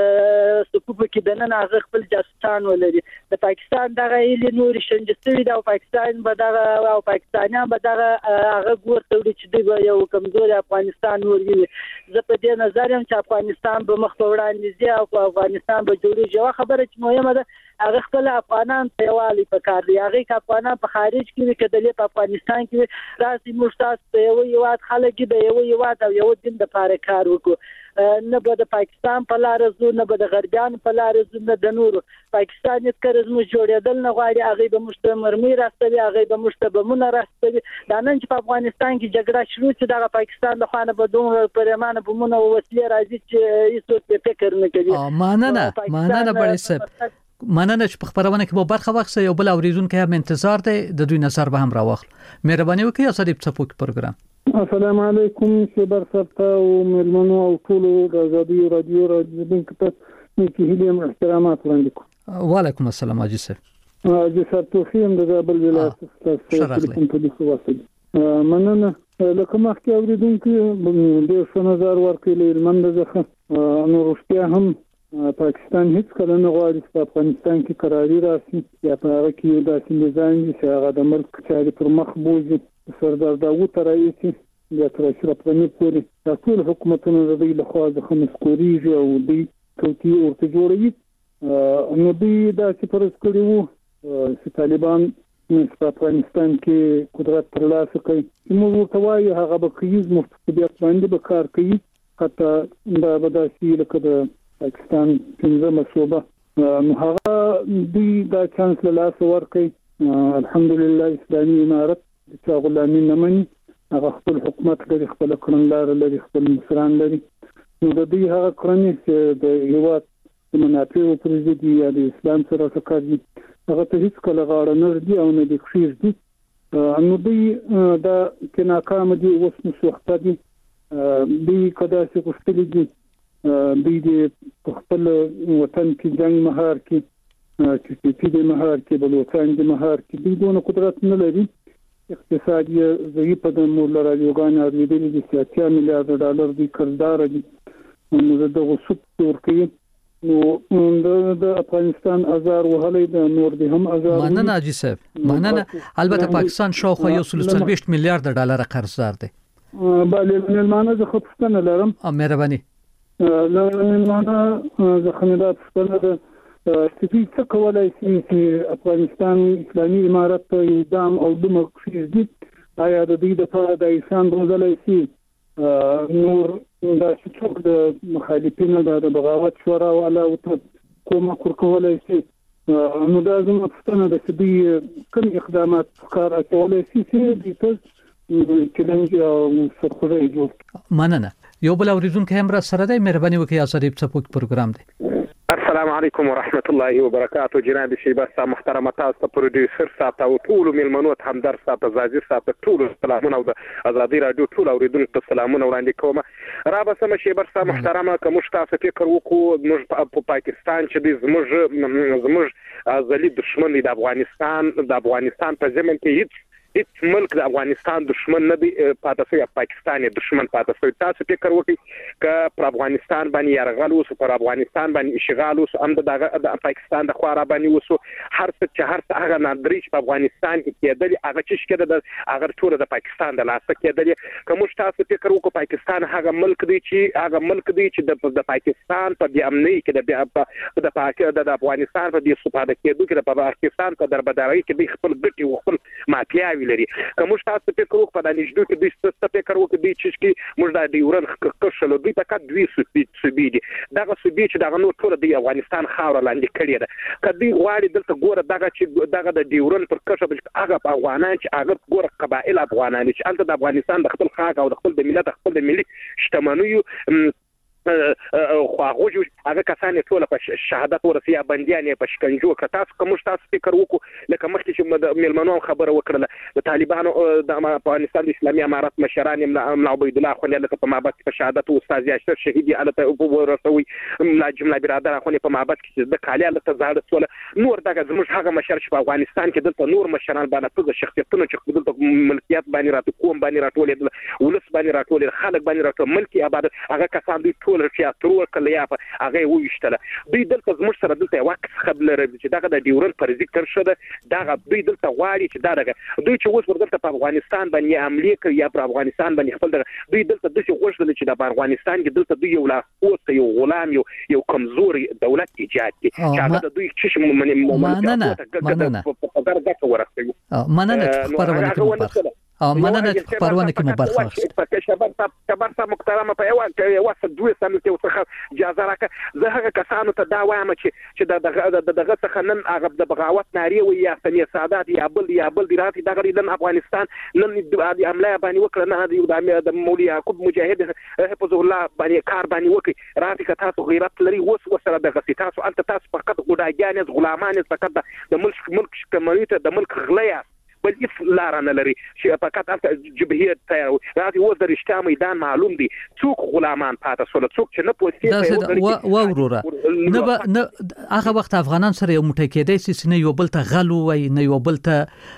په صفوف کې د نن هغه خپل جاسوسان ولري. د پاکستان دغه ایلی نور شنجستوي د پاکستان به دغه او پاکستانیان به دغه هغه ګورته چې دی یو کمزوري افغانستان ورګي. زه په دې نظر یم چې افغانستان به مخ په وړاندې ځي او افغانستان به جوړیږي. خبره چې مهمه ده هغه خپل افغانان ته یوالي پکار دی. هغه ک افغانان په خارج کې کېدلې په افغانستان کې راسي مرتاس ته یو یو خلک د یو یو او یو دین د پاره کار وکړو نه به د پاکستان په لار زو نه به د غربیان په لار زو نه د نورو پاکستان هیڅ کړه مو جوړېدل نه غواړي. هغه به مستمرمي راستوي هغه به مستبمونه راستوي. دا نن چې په افغانستان کې جګړه شروع شي د پاکستان د خانه به دوه پرمانه بمونه او وسلې راځي چې هیڅ فکر نه کوي. ماننه ماننه بړې سب مننه چې په خبرونه کې به برخه واخصه یو بل اوریدونکو هم انتظار دی د دوی نظر به هم راوخل. مهرباني وکړئ اسادي په څپو کې پروګرام. السلام علیکم شبر سبتا او ملمنو او ټول د ازادي رادیو رادیو ته کې هلیم احترامات وړاندې کوم. وعلیکم السلام حاجی صاحب. حاجی صاحب توفیم د بل ولایت څخه په دې واسطه مننه لکه مخکې اوریدونکو د څه نظر ورکړي لمنده ځخه نو روسیا هم پاکستان هیڅ کله نه غواړي چې افغانستان کې قراري راسي یا په هغه کې یو داسې نظام چې هغه د ملک چاري پر مخ بوزي. سردار داوود رئیس یا تر اشرف غني پورې ټول حکومتونه د دوی له خوا د خمسکوريږي او دوی توتی ورته جوړوي. نو دوی داسې پرځ کړي وو چې طالبان په افغانستان کې قدرت ترلاسه کړي. موږ ورته وایو هغه به کیز مفتوحیت باندې به کار کوي حتی دا به داسې لکه د پاکستان څنګه مسوبه نو هغه دوی دا چانس له لاس ورکړي. الحمدلله اسلامي امارت چې غلامي نه مني هغه خپل حکومت لري خپل کړنلار لري خپل مشران لري. نو د دوی هغه کړنې چې د هیواد د منافعو پر ضد یا د اسلام سره ټکر دي هغه ته هیڅ کله غاړه نه ردي او نه دي خشیر دي. نو دوی دا چې ناکام دي اوس مسوخته دي دوی کدا چې غوښتلي دي دوی د خپل وطن کې جنگ مهار کې چې په دې مهار کې بلوچستان د مهار کې دوی دونه قدرت نه لري. اقتصادي ضعیف د مولا راجوګان اوریدل دي چې اتیا میلیارډ ډالر د قرضدار دي نو دغه سود ورکوي نو د افغانستان ازار وهلې د نور دي هم ازار مننه حاجی صاحب مننه. البته پاکستان شاوخوا یو سل وڅلوېښت میلیارډ ډالر قرضدار دی. بله ملمانه زه خپل لرم. مهرباني. ملمانه زه خندا خپل د چې څه کولای شي چې افغانستان اسلامي امارت ته اقدام او دموکراسي دي آیا د دې لپاره د انسان روزلای شي نور د څوک د مخالفینو د بغاوت شورا ولا او کوم کولای شي نو دا زموږ څنګه د دې کوم اقدامات کار کولای شي چې د چیلنج او سرخوږی جوړ. مننه. یو بل اوریدونکو هم را سره دی. مهرباني وکړئ ازادي څپوک پروګرام دی. السلام علیکم ورحمت الله وبرکاته. جناب شیبه صاحب محترم تاسو پروډوسر صاحب او ټول میلمنو ته همدر صاحب زاجر صاحب ټول سلامونه او د ازادي رادیو ټول اوریدونکو ته سلامونه وړاندې کوم. را به سم شیبه صاحب محترم کوم تاسو فکر وکړو موږ په پاکستان چې د زموږ زموږ ازلي دشمن د افغانستان د افغانستان په ځمن کې هیڅ هیڅ ملک د افغانستان دشمن نه دی پاتې شوی، پاکستان دشمن پاتې شوی. تاسو فکر وکړئ ک پر افغانستان باندې يرغل اوس پر افغانستان باندې اشغال اوس هم د پاکستان د خوا را باندې اوس هر څه چې هر څه هغه نادري په افغانستان کې کېدل هغه چې کېده د هغه ټول د پاکستان د لاسه کېدل. کوم تاسو فکر وکړئ پاکستان هغه ملک دی چې هغه ملک دی چې د پاکستان په بیا امنۍ کې د بیا د پاکستان د افغانستان په دې سپاده کېدو کې د پاکستان په دربداري کې د خپل ګټي او خپل مافیاوي لري. کوم تاسو فکر وکړئ په دې نشدو کې د ست فکر وکړئ د چې موږ د ډیورن کښلو دوی په کډ دوی سبي دي دغه سبي چې دغه نو ټول د افغانستان خاور لاندې کړی ده. کدی غواړي دلته ګوره دغه چې دغه د ډیورن پر کښه هغه افغانان چې هغه ګوره قبایل افغانان چې الته د افغانستان د خپل خاک او د خپل د ملت خپل د ملي شتمنیو خو هغه هغه کسان ټول په شهادت ورسیا بنديان په شکنجو ک تاسو کوم تاسو فکر وکړو لکه مخکې چې ملمنو خبره وکړه د طالبانو د افغانستان اسلامي امارات مشران ملا عبید الله خو لکه په مابت په شهادت او استاد یاشر شهیدي الته ورسوي ملا جمله برادر خو په مابت کې د کالي الته زهر سول نور دغه زموږ هغه مشر چې په افغانستان کې دلته نور مشران باندې په شخصیتونو چې دلته ملکیت باندې راټول کوم باندې راټول ولس باندې راټول خلک باندې راټول ملکی آباد هغه کسان دوی رچیاترو کله یا هغه وښتله دوی دلته زموږ سره دلته وخت خبل لري چې دغه د ډیورن پر ذکر شوه دغه دوی دلته غواړي چې دغه دوی چې اوس ورته په افغانستان باندې عملی کوي یا په افغانستان باندې خپل دوی دلته د څه غوښتل چې د افغانستان کې دلته دوی یو لا اوس یو غلام یو یو کمزوري دولت ایجاد کړي چې هغه د دوی چې مننه مننه مننه خبرونه کوي او مننه خبرونه کې مبارک په شباب کبر صاحب محترم په یو یو څه دوی سم ته څخه اجازه راکړه زه هغه کسانو ته دا وایم چې چې د دغه څخه نن هغه د بغاوت ناری وي یا سمي سادات یا بل یا بل دی راتي دغه د افغانستان نن د عمله باندې وکړه نه د مولوی یعقوب مجاهد حفظ الله باندې کار باندې وکړي راتي که تاسو غیرت لري وس وسره دغه تاسو انت تاسو فقط ګډاګان غلامان فقط د ملک ملک کمنیته د ملک غلیا بل هیڅ لار نه لري چې فقط البته جبهه ته راځي و د رښتیا میدان معلوم دي څوک غلامان پاتې سول څوک چې نه پوهیږي و وروره نه نه هغه وخت افغانان سره یو موټی کېدای سي نه یو بل ته غلو وای نه یو بل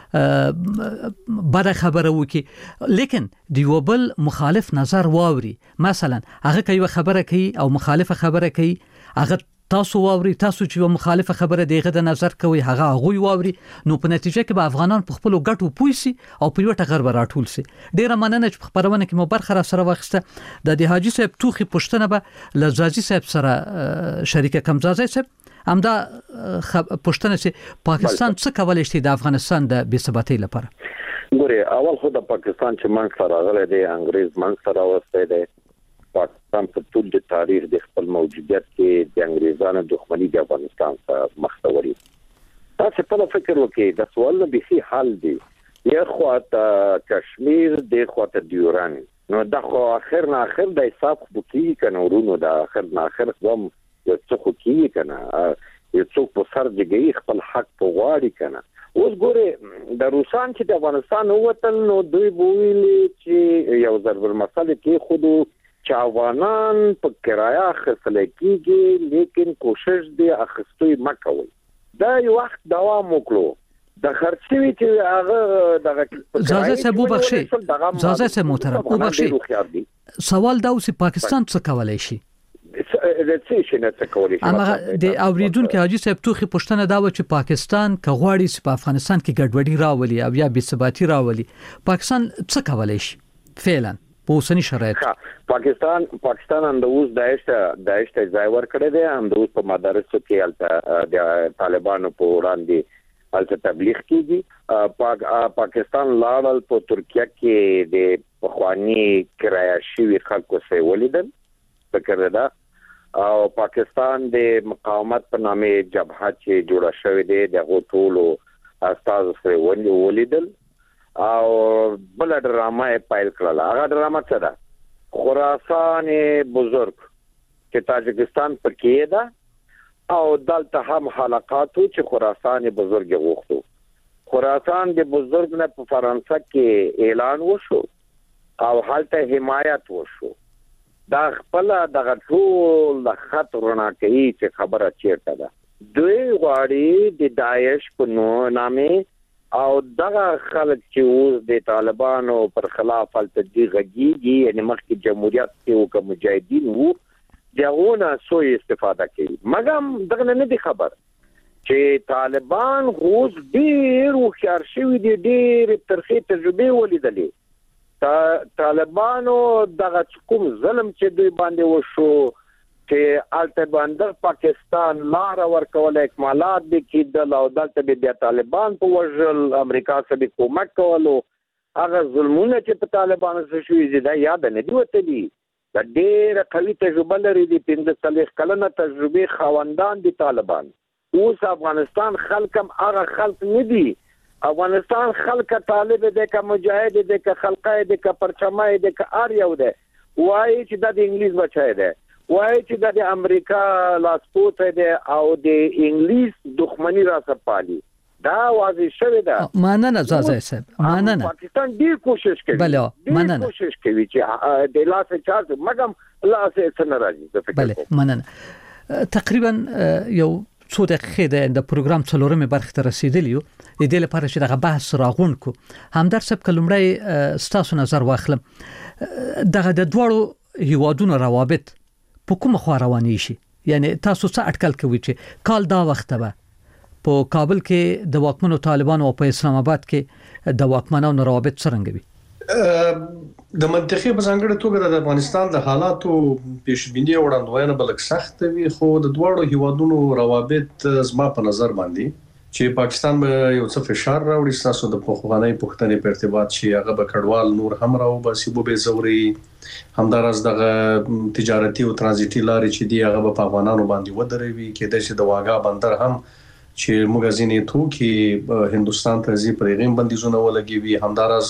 ته بده خبره وکي لیکن دی یو بل مخالف نظر واوري مثلا هغه کوي خبره کوي او مخالفه خبره کوي هغه تاسو واوري تاسو چې مخالفه خبره دیغه د نظر کوي هغه غوي واوري نو په نتیجه کې به افغانان په خپل ګټو پويسي او په یو ټغر راټول سي. ډیره مننه چې په خبرونه کې مو برخه را سره واخسته د دې حاجی صاحب توخي پښتنه به لزازي صاحب سره شریک کمزازي صاحب همدا پښتنه چې پاکستان څه کولای شي د افغانستان د بې ثباتۍ لپاره ګوري اول خو د پاکستان چې من سره راغلی دی انګريز من سره وسته دی پاکستان په ټول د تاریخ د خپل موجودیت کې د انګريزانو دښمنۍ د افغانستان سره مخاوري تاسو په فکر وکړئ د سوال به هي حل دی یو خواته کشمیر د خواته ډیورن نو د خو اخر نه اخر د حساب بوکي کنه ورونو د اخر نه اخر کوم یو څه خو کی کنه یو څوک په سر دیږي خپل حق په واړی کنه اوس ګوره د روسان چې د افغانستان ووتل نو دوی بوویل چې یو ضرب المثل کې خود چاوانان په کرایه خپل کېږي لیکن کوشش دی اخستوي مکوي دا یو وخت دوام وکړو د خرڅوي چې هغه دغه زازه سبو بخشي زازه سه محترم او بخشي سوال دا اوس پاکستان څه کولای شي د څه شي نه څه کولای شي. اما د اوریدونکو حاجی صاحب توخي پښتنه دا و چې پاکستان کغواړي چې په افغانستان کې ګډوډي راولي او یا بې ثباتی راولي، پاکستان څه کولای شي فعلا په اوسنی شرایط؟ پاکستان پاکستان هم د اوس داعش داعش ته ځای ورکړی دی، هم د اوس په مدارسو کې الته د طالبانو په وړاندې الته تبلیغ کیږي. پاک پاکستان لاړل په ترکیه کې د پخوانی کرایه شوی خلکو سره ولیدل فکر ده، او پاکستان د مقاومت په نامه جبهه چې جوړه شوې ده د غوټولو استاد سره ولیدل او بل ډرامه پایل کړل. هغه ډرامه څه ده؟ خراسان بزرگ چې تاجکستان پر کې ده او دلته هم حلقاتو چې خراسان بزرگ غوښتو. خراسان د بزرگ نه په فرانسه کې اعلان وشو او هلته حمایت وشو. دا خپل دغه ټول د خطرونه کوي چې خبره چیرته ده. دوی غواړي د داعش په نامه او دغه خلک چې اوس د طالبانو پر خلاف التدی غږیږي، یعنی مخکې جمهوریت کې او کوم مجاهدین وو دغه سوء استفاده کوي. مګم دغه نه دي خبر چې طالبان اوس ډیر وخیار شوی دي، ډیر ترخی تجربه ولیدلې. طالبانو دغه کوم ظلم چې دوی باندې وشو چې الته باندې پاکستان لار ورکول، اکمالات به کېدل او دلته به طالبان په وژل، امریکا سره کومک کولو، هغه ظلمونه چې په طالبانو سره شوي دي دا یاد نه دی وته دي. دا ډېر قوي تجربه لري، د پنځه څلوېښت کلنه تجربه خاوندان دي طالبان. اوس افغانستان خلک هم هغه خلک نه دي. افغانستان خلک طالب دي که مجاهد دي که خلقای دي که پرچمای دي که ار یو دي، وایي چې دا د انګلیس بچای دي، وایي چې دا د امریکا لاسپوت دی او د انګلیس دښمنی را سپالي. دا واضح شوی ده. مننه زازای صاحب، مننه. پاکستان ډیر کوشش کوي، بله مننه، کوشش کوي چې د لاس چارج مګم لاس څنګه راځي زه فکر کوم. بله مننه. تقریبا یو څو دقیقې د پروګرام څلورمې برخې ته رسیدلی یو. د دې لپاره چې دغه بحث راغون کو همدار صاحب کلمړی ستاسو نظر واخلم، دغه د دوړو هیوادونو روابط په کومه خوا رواني شي؟ یعنی تاسو څه اټکل کوئ چې کال دا وخت به په کابل کې د واکمنو طالبانو او په اسلام آباد کې د واکمنانو روابط څنګه وي؟ د منطقي په ځانګړي توګه د افغانستان د حالاتو پیشبینی وړاندوینه بلک سخت وي، خو د دوړو هیوادونو روابط زما په نظر باندې چې پاکستان به یو څه فشار راوړي تاسو د پخوانی پښتنې په ارتباط چې هغه به کډوال نور هم راو باسي به زوري، همدارس دغه تجارتي او ترانزیتي لارې چې دی هغه په افغانانو باندې ودروي، کېدای شي د واګا بندر هم چې موږ ځینې توکي هندستان ته ځي پر غیم بندیزونه ولګي، همدارس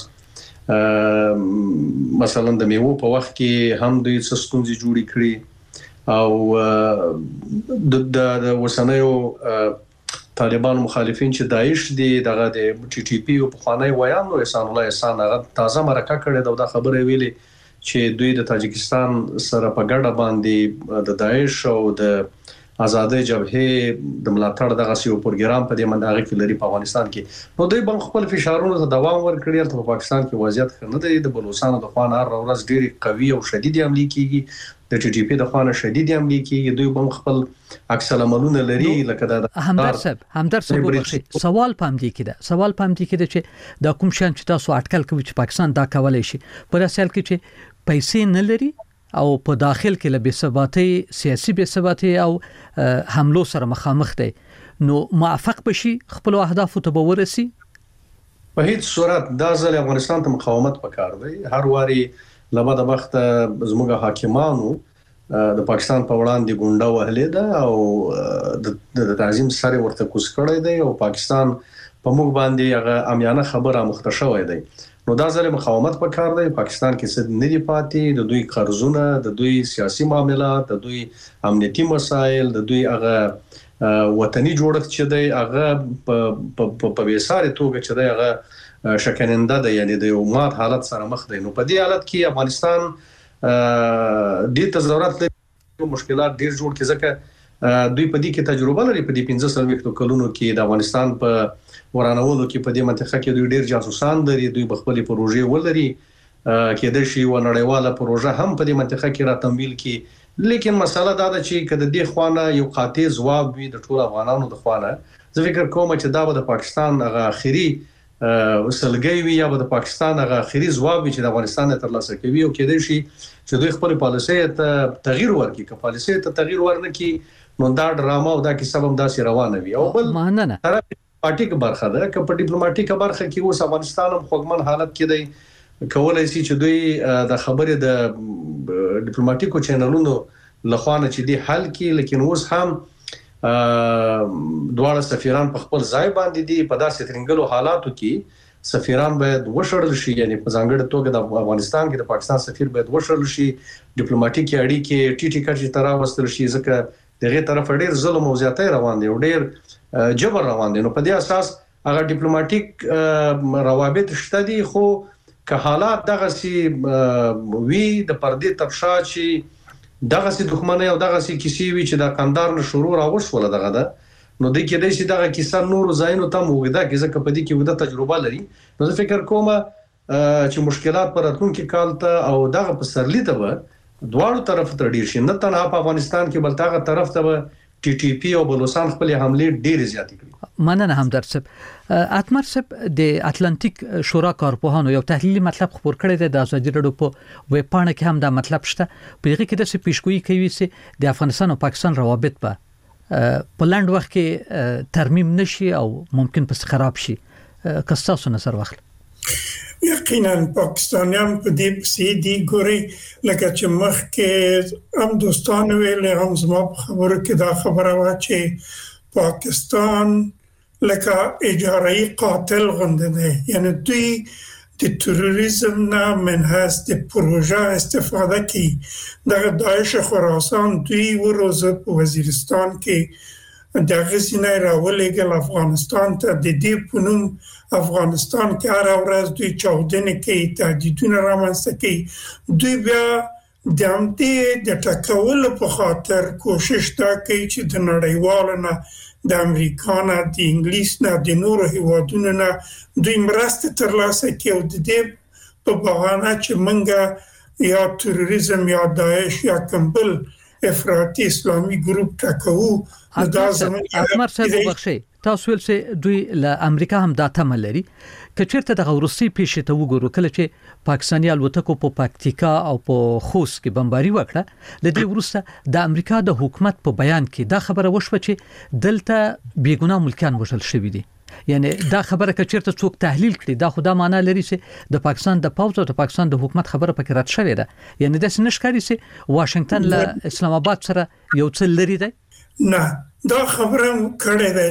مثلا د میوو په وخت کې هم دوی څه ستونزې جوړې کړې او د وسنیو طالبان مخالفین چې داعش دي دغه د ټي ټي پی او پخوانی ویان نو احسان الله احسان هغه تازه مرکه کړې دا خبره ویلې چې دوی د تاجکستان سره په ګډه باندې د داعش او د آزادۍ جبهه د ملاتړ دغه سیو پروګرام په دې منځ کې لري په افغانستان کې. نو دوی بل خپل فشارونو ته دوام ورکړي، ته په پاکستان کې وضعیت نه دی د بلوچستان د خوان هر ورځ ډېری قوي او شدید عملی کیږي، د ټي ټي پی د خوان شدید عملی کیږي، دوی بل خپل عکس العملونه لري لکه دا همدار صاحب همدار صاحب سوال پام دی کده سوال پام دی کده چې د کوم شان چې تاسو اټکل کوي چې پاکستان دا کولای شي په اصل کې چې پیسې نه لري او په داخل کې له بېثباتۍ سیاسي بېثباتۍ او حملو سره مخامخ دی، نو موافق بشي خپل اهداف ته ورسي؟ په هیڅ صورت دا ځل افغانستان ته مقاومت وکړ دی. هر واري لمده وخت زموږ حاکمانو د پاکستان په وړاندې ګونډه وهلې ده او د تعظیم سره ورته کوس کړی دی او پاکستان په موږ باندې هغه امیانه خبره مختشوي دی. نو دا ځل مقاومت وکړ دی. پاکستان کې څه نه دی پاتې، د دوی قرضونه، د دوی سیاسي معاملات، د دوی امنیتي مسایل، د دوی هغه وطني جوړښت چې دی هغه په بیساري توګه چې دی هغه شکننده ده، یعنی د یو مات حالت سره مخ دی. نو په دې حالت کې افغانستان د ضرورت له مشکلات ډیر جوړ کې ځکه دوی په دې کې تجربه لري. په دې پنځه سلويختو کلونو کې د افغانستان په ورانولو کې په دې منطقه کې دوی ډیر جاسوسان لري، دوی بخپلې پروژې ولري، کې د شي و نړیواله پروژه هم په دې منطقه کې را تمویل کې لیکن مسله دا ده چې کله د خوانه یو قاطع جواب وي د ټول افغانانو د خوانه زه فکر کوم چې دا به د پاکستان هغه اخیری وسلګي وي یا به د پاکستان هغه اخیری جواب وي چې د افغانستان تر لاسه کوي او کېدای شي چې دوی خپل پالیسي ته تغییر ورکړي که پالیسي ته تغییر ورنکړي نو دا ډرامه او دا کیسه هم داسې روانه وي او بل ماننه پارټیک برخه ده که په ډیپلوماټیک برخه کې اوس افغانستان هم خوګمن حالت کې دی کولای شي چې دوی د خبرې د ډیپلوماټیکو چینلونو لخوانه چې دی حل کې لیکن اوس هم دواړه سفیران په خپل ځای باندې دي په داسې ترنګلو حالاتو کې سفیران باید وشړل شي یعنی په ځانګړي توګه د افغانستان کې د پاکستان سفیر باید وشړل شي ډیپلوماټیک اړیکې ټي ټي کچې تر راوستل شي ځکه دغه طرف ډیر ظلم او زیاتۍ روان دي او ډیر جبر روان دي نو په دې اساس هغه ډیپلوماټیک روابط شته دي خو که حالات دغه سي وی د پردې ترشا چې دغه سي دښمنۍ او دغه سي کیسې وی چې د قندار نه شروع راوښول دغه ده نو د کې د شي دغه کیسه نور زاینو ته موجوده کې ځکه په دې کې وده تجربه لري نو زه فکر کوم چې مشکلات پر راتلونکي کال ته او دغه په سرلی ته به دواړو طرف ته ډیر شي نه تنها په افغانستان کې بلکې هغه طرف ته به ټي ټي پی او بلوچستان خپل حمله ډیر زیات کړي مننه همدرد صاحب اتمر صاحب د اتلانتیک شورا کارپوهانو یو تحلیلي مطلب خبر کړی دی د ازادي راډیو په ویب پاڼه کې هم دا مطلب شته په هغه کې د څه پیشګویي کوي چې د افغانستان او پاکستان روابط به په لاند وخت کې ترمیم نشي او ممکن پس خراب شي که تاسو نظر واخلئ یقینا پاکستانیان په دې پسې دی ګوري لکه چې مخکې هم دوستان ویل هم زما په خبرو کې دا خبره وا چې پاکستان لکه اجاره‌ای قاتل غونډه ده یعنی دوی د تروریزم نه منحص د پروژه استفاده کوي د داعش خراسان دوی وروزه په وزیرستان کې د غزنه راولېګل افغانستان ته د دې پونم افغانستان کې هر ورځ دوی چاودنې کوي تهدیدونه رامنځته کوي دوی بیا د همدې د ټکولو په خاطر کوشش دا کوي چې د نړیوالو نه د امریکا نه د انګلیس نه د نورو هیوادونو نه دوی مرسته ترلاسه کوي او د دې په بهانه چې موږ یا تروریزم یا داعش یا کمبل افراطي اسلامي ګروپ ټاکو دا زموږ اتمر صاحب بخشي تاسو ول چې دوی له امریکا هم دا تمه لري کچېرته د روسي پیښې ته وګورو کله چې پاکستاني الوتکو په پکتیکا او په خوست کې بمباري وکړه د دې وروسته د امریکا د حکومت په بیان کې دا خبره وشوه چې دلته بیګناه ملکان وژل شوي دي یعنی دا خبره کچېرته څوک تحلیل کړي دا خدا معنی لري چې د پاکستان د پاوځ او د پاکستان د حکومت خبره پکې رد شوې ده یعنی د سنشکاري چې واشنگټن له اسلام آباد سره یو څه لري دی نه دا خبره کړې ده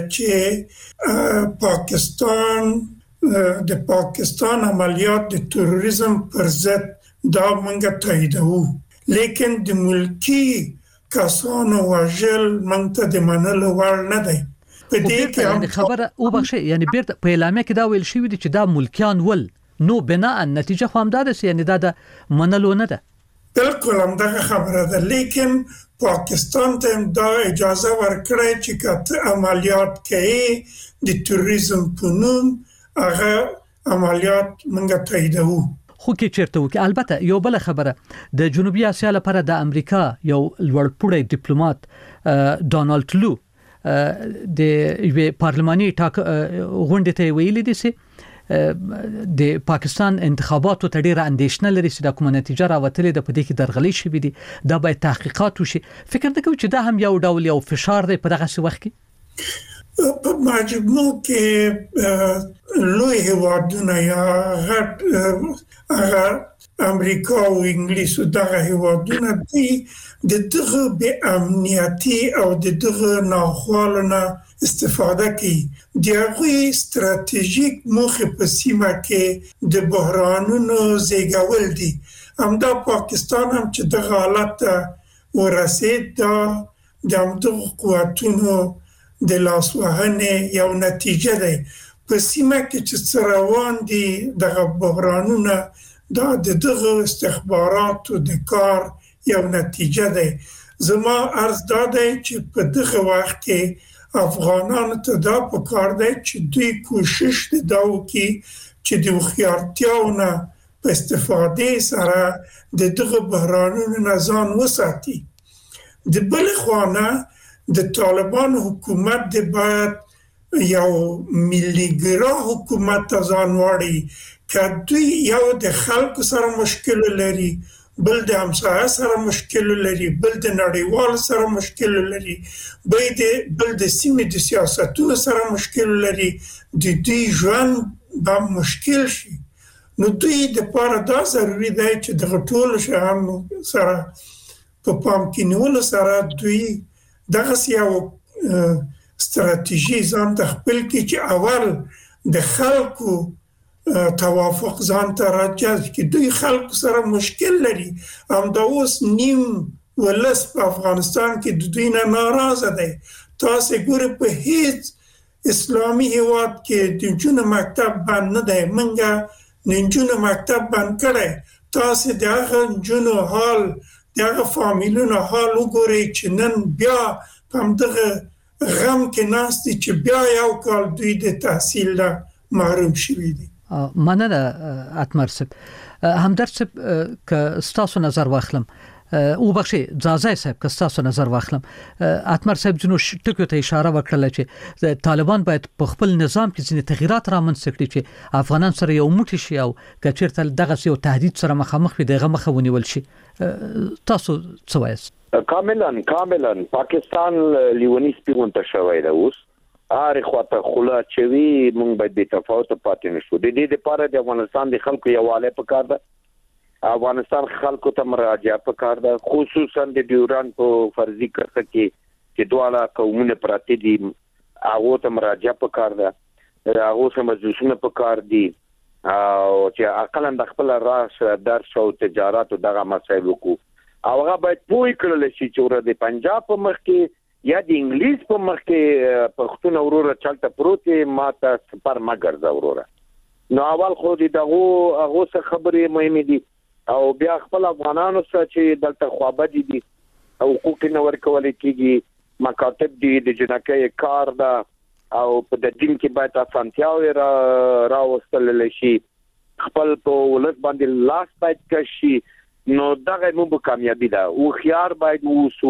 چې پاکستان د پاکستان عملیات د تروریزم پر ضد دا منګه تاییدو لیکن د ملکی کسانو وژل منته د منلو وړ نه دی په دې کې خبره او بخښه یعنی بیرته په اعلامیه کې دا ویل شوی دی چې دا ملکیان ول نو بنا نتیجه خو هم دا ده یعنی دا د منلو نه ده بالکل هم دا خبره ده لیکن پاکستان ته دا اجازه ورکړه چې کته عملیات کوي د تروریزم په نوم هغه عملیات موږ تاییدو خو کې چیرته وکي البته یو بل خبره د جنوبي اسیا لپاره د امریکا یو لوړپوړی ډیپلوماټ ډونالد لو د یو پارلماني ټاک غونډه ته ویلي دي چې د پاکستان انتخاباتو ته ډیره اندیشنه لري چې د کومه نتیجه راوتلې ده په دې کې درغلي شوې دي دا باید تحقیقات وشي فکر نه کوم چې دا هم یو ډول یو فشار دی په دغه وخت کې په مجموع کې لوی هیوادونه یا غټ امریکا او انګلیس دغه هیوادونه دي د دغه بې امنیتي او د دغه ناخوالونه استفاده کوي د هغوی ستراتیژیک موخې په سیمه کې د بحرانونو زیږول دي همدا پاکستان هم چې دغه حالت ته ورسید دا د همدغو قوتونو د لاسوهنې یو نتیجه دی په سیمه کې چې څه روان دي دغه بحرانونه دا د دغه استخباراتو د کار یو نتیجه دی زما عرض دا دی چې په دغه وخت کې افغانانو ته دا پکار دی چې دوی کوشش دا وکړي چې د هوښیارتیاونه په استفادې سره د دغه بحرانونو نه ځان وساتي د بل خوانه د طالبان حکومت د باید یو مليګرا حکومت ځان واړي چې دوی یو د خلکو سره مشکل لري، بل د همسایه سره مشکل لري، بل د نړیوال سره مشکل لري، بل د بل د سیمې د سیاستونو سره مشکل لري، د دې ژوند به مشکل شي. نو دوی د پاره دا ضروري دی چې د ټول شیانو سره په پام کې نیول سره دوی دغه یو ستراتیژي ځان ته خپل کې چې اول د خلکو توافق ځان ته راځي چې دوی خلکو سره مشکل لري. هم دا اوس نیم ولس په افغانستان کې د دوی نه ناراضه دی. تاسو ګورئ په هیڅ اسلامي هیواد کې د جنو مکتب باندې نه دی، منګه نجونو مکتب باندې کړی. تاسو دغه جنو حال دغه فامیلونو حال وګورئ چې نن بیا په دغه غم کې ناست دي چې بیا یو کال دوی د تحصیل لا محروم شوي دي. مننه اتمر صاحب. همدرد صاحب که ستاسو نظر واخلم او بخشي ځازای صاحب که ستاسو نظر واخلم، اتمر صاحب جنو ټکو ته اشاره وکړه چې طالبان باید په خپل نظام کې ځینې تغیرات رامنځته کړي چې افغانان سره یو موټی شي او کچیرته دغه یو تهدید سره مخامخ وي دغه مخه ونیول شي. تاسو څه وایي؟ کاملا کاملا پاکستان لیونی سپیونته شوی دی اوس هر خواته خلا چوي. مونږ باید د تفاوت پاتې نشو. د دې لپاره د افغانستان د خلکو یواله پکار ده، افغانستان خلکو ته مراجعه پکار ده، خصوصا د ډیوران په فرضي کرښه کې چې دواړه قومونه پراته دي هغه ته مراجعه پکار ده، هغه سم مجلسونه پکار دي او چې عقل د خپل راس درس او تجارت او دغه مسایل کو هغه باید پوي کړل شي چې ور د پنجاب په مخ کې یا د انګلیس په مخ کې پښتون اوروره چلته پروت ماته سپر مګر دا اوروره. نو اول خو دې دغه هغه څه خبرې مهمه دي او بیا خپل افغانانو سره چې دلته خوابدي دي او حقوق نه ورکول کېږي، مکاتب دي د جنکې کار دا او په د دین کې باید اسانتیاوي را راوستل شي، خپل په ولس باندې لاس باید کشي. نو دغه مو به کامیابی ده. او خيار باید ووسو.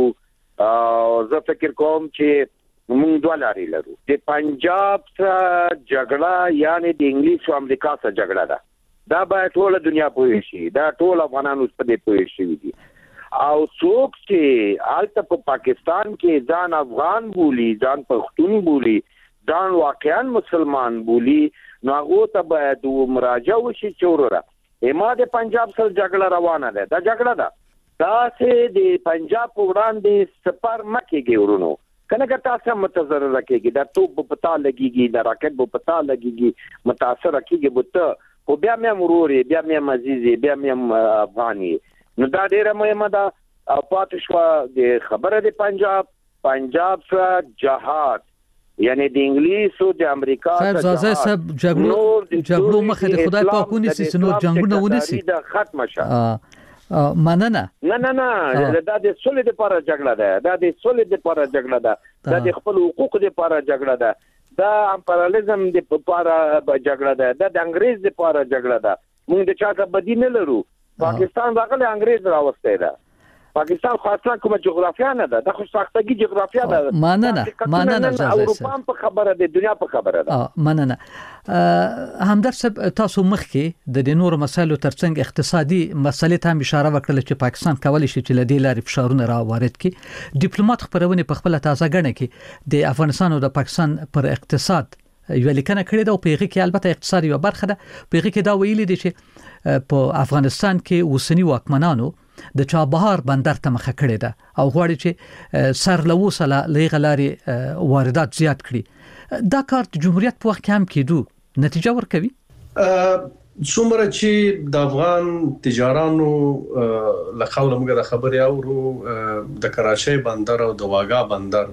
زه فکر کوم چې موږ دوه لارې لرو. د پنجاب سره جګړه یعنی د انګلیس او امریکا سره جګړه ده. دا باید ټول دنیا پوه شي، دا ټول افغانانو په دې پوه شي دي. او څوک چې الته په پاکستان کې ځان افغان بولی، ځان پښتون بولی، ځان واقعا مسلمان بولی، نو هغه ته باید مراجعه وشي چوروره. اما د پنجاب سره جګړه روانه ده، دا جګړه ده. دا چې د پنجاب په وړاندې سپر مکیږي ورونو کنه که تاسو متضرر کېږي، دا توپ په پتا لګيږي، دا راکټ په پتا لګيږي، متاثر کېږي بوته او بیا مې مروري، بیا مې مزيزي، بیا مې افغاني. نو دا ډیره مهمه ده. او پاتې شو د خبره د پنجاب پنجاب سره جهاد یعنی د انګلیس او د امریکا سره ځای سب جګړو جګړو مخه د خدای پاک ونی سي نو جنگونه ونی سي دا ختم شه. مننه. نه نه نه دا د سولې لپاره جګړه ده، دا د سولې لپاره جګړه ده، دا د خپل حقوقو لپاره جګړه ده، دا امپریالیزم لپاره جګړه ده، دا د انګريز لپاره جګړه ده. موږ د چا څخه بدینه لرو. پاکستان راغلی انګريز راوسته ده. پاکستان خاصه کومه جغرافیا نه ده، د خو ساختګي جغرافیا ده. مننه مننه اروپا په خبره ده، دنیا په خبره ده. مننه. همدرد صاحب تاسو مخکې د دې نور مسایلو ترڅنګ اقتصادي مسلې ته هم اشاره وکړه چې پاکستان کولی شي چې لدې لارې فشارونه را وارد کړي. ډیپلوماټ خبرونه په خپل تازه غنه کې د افغانستان او د پاکستان پر اقتصاد یو لیکنه کړې ده او په هغه کې البته اقتصاد یو برخه ده. په هغه کې دا ویلي دي چې په افغانستان کې اوسنی واکمنانو د چابهار بندر ته مخه کړې ده او غواړي چې سر لوسله لغلاري واردات زیات کړي. دا کار د جمهوریت په وخت کې هم کېدو نتیجه ورکوي. څومره چې د افغان تجارانو لخوا موږ د خبرې اورو د کراچۍ بندر او د واګا بندر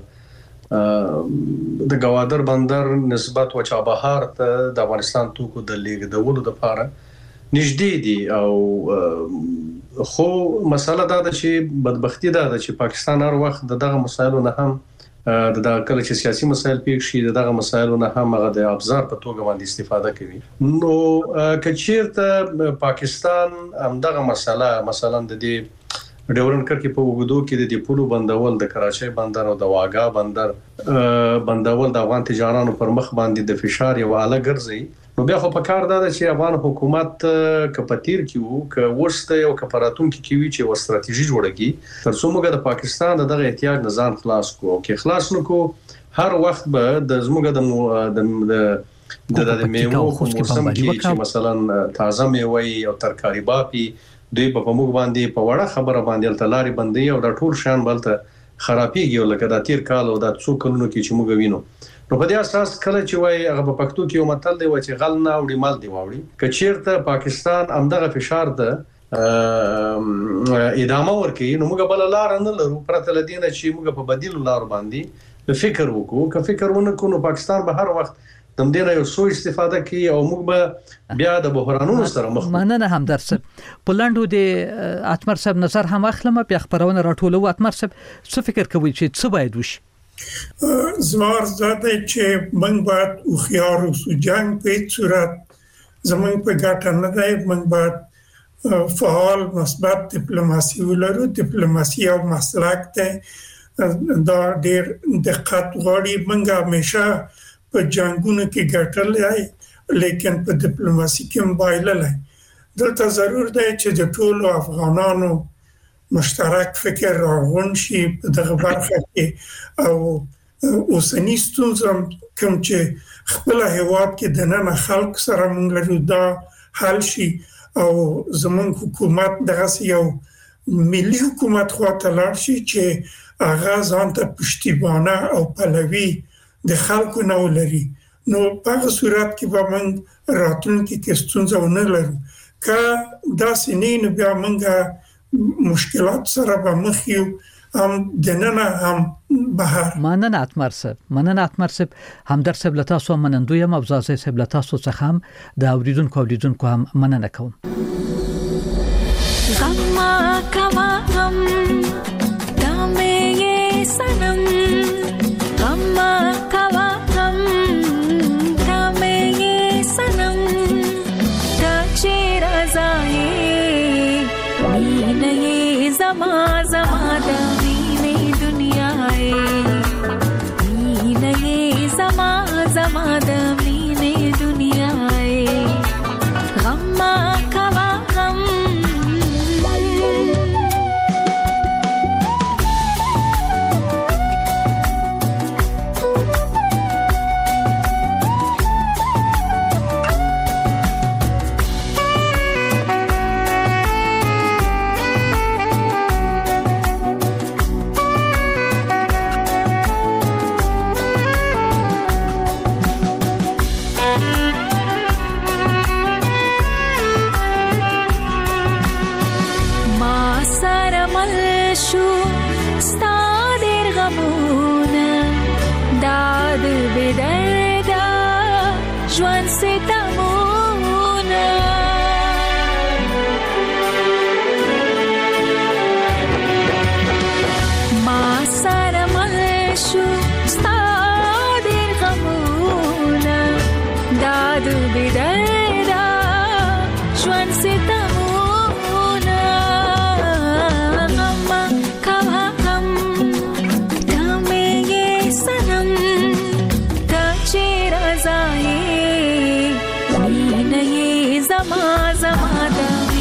د گوادر بندر نسبت و چابهار ته د افغانستان توکو د لیږدولو لپاره نږدې دي او خو مسله دا ده چې بدبختی دا ده چې پاکستان هر وخت دغه مسایلو نه هم د دغه کله چې سیاسي مسایل پیښ شي دغه مسایلو نه هم هغه د ابزار په توګه باندې استفاده کوي. نو کچیرته پاکستان هم دغه مسله مثلا د دې ډیورنډ کرښې په وګړو کې د پولو بندول د کراچۍ بندر او د واګا بندر بندول د افغان تجارانو پر مخ باندې د فشار یو اعلی ګرځي نو بیا خو په کار ده چې افغان حکومت کپتیر کیو ک ورسته یو کپاراتون کې کیوي چې و ستراتیژي جوړه کی تر څو موږ د پاکستان دغه احتیاج نزان خلاص کو کې خلاص نکو هر وخت به د زموږ د د میوه موسم کې چې مثلا تازه میوه او ترکاری باپی دوی په موږ باندې په وړه خبره باندې تلاري بندي او د ټول شان بلته خرابيږي او لکه د تیر کال او د څو کلونو کې چې موږ وینو نو په دې اساس کله چې وای هغه په پښتو کې یو متل دی چې غل نه وړي مال دی واوړي کچیرته پاکستان همدغه فشار ده ادامه ورکړي نو موږ بل لار نه لرو پرته لدینه چې موږ په بدیل لار باندې فکر وکړو که فکر ونه کوو پاکستان به هر وخت د دې یو سو استفاده کوي او موږ به بیا د بحرانونو سره مخ مننه همدرد صاحب پولاندو د اتمر صاحب نظر هم اخلم په خبرونه راټولو اتمر صاحب څه فکر کوي چې څه باید وشي زمار زده چې موږ باید او خيار او جنگ په صورت زموږ په ګټه نه دی موږ باید فعال مثبت ډیپلوماسي ولرو ډیپلوماسي او مسلک ته دا ډیر دقت غواړي موږ همیشه په جنگونو کې ګټلای لیکن په ډیپلوماسي کې موبایلای دلته ضرور دی چې د ټولو افغانانو مشترک فکر راغون شي په دغه برخه کې او اوسنی ستونزه کوم چې خپل هیواد کې د نن خلک سره موږ لرو دا حل شي او زمون حکومت دغه یو ملي حکومت خواته لاړ شي چې هغه ځان ته پښتیبانه او پلوي د خلکو نو لري نو په هغه صورت کې به موږ راتلونکي کې ستونزه ونه لرو که دا سنین بیا موږ مشکلات سره به مخ یو هم دننه هم بهر مننه اتمر صاحب مننه اتمر صاحب همدرد صاحب له تاسو منندویم او زازه صاحب له تاسو څخه هم د اوریدونکو اوریدونکو هم مننه کوم غما کما هم دمه سنم غما کوا هم دمه سنم تا چیر ازای مینه زما زما دمینه دنیای مینه زما زما دمینه دنیای غما کوا هم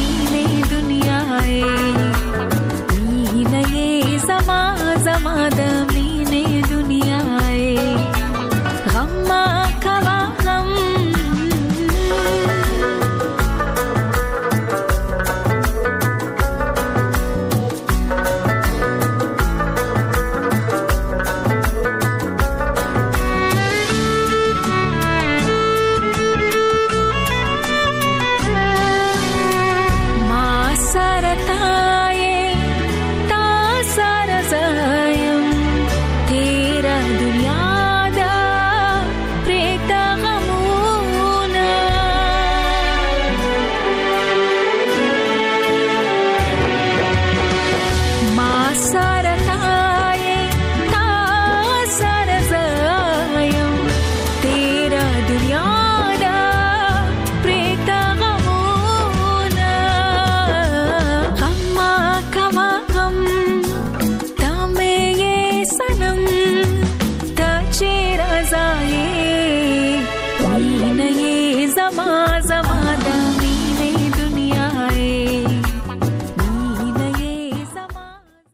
Mada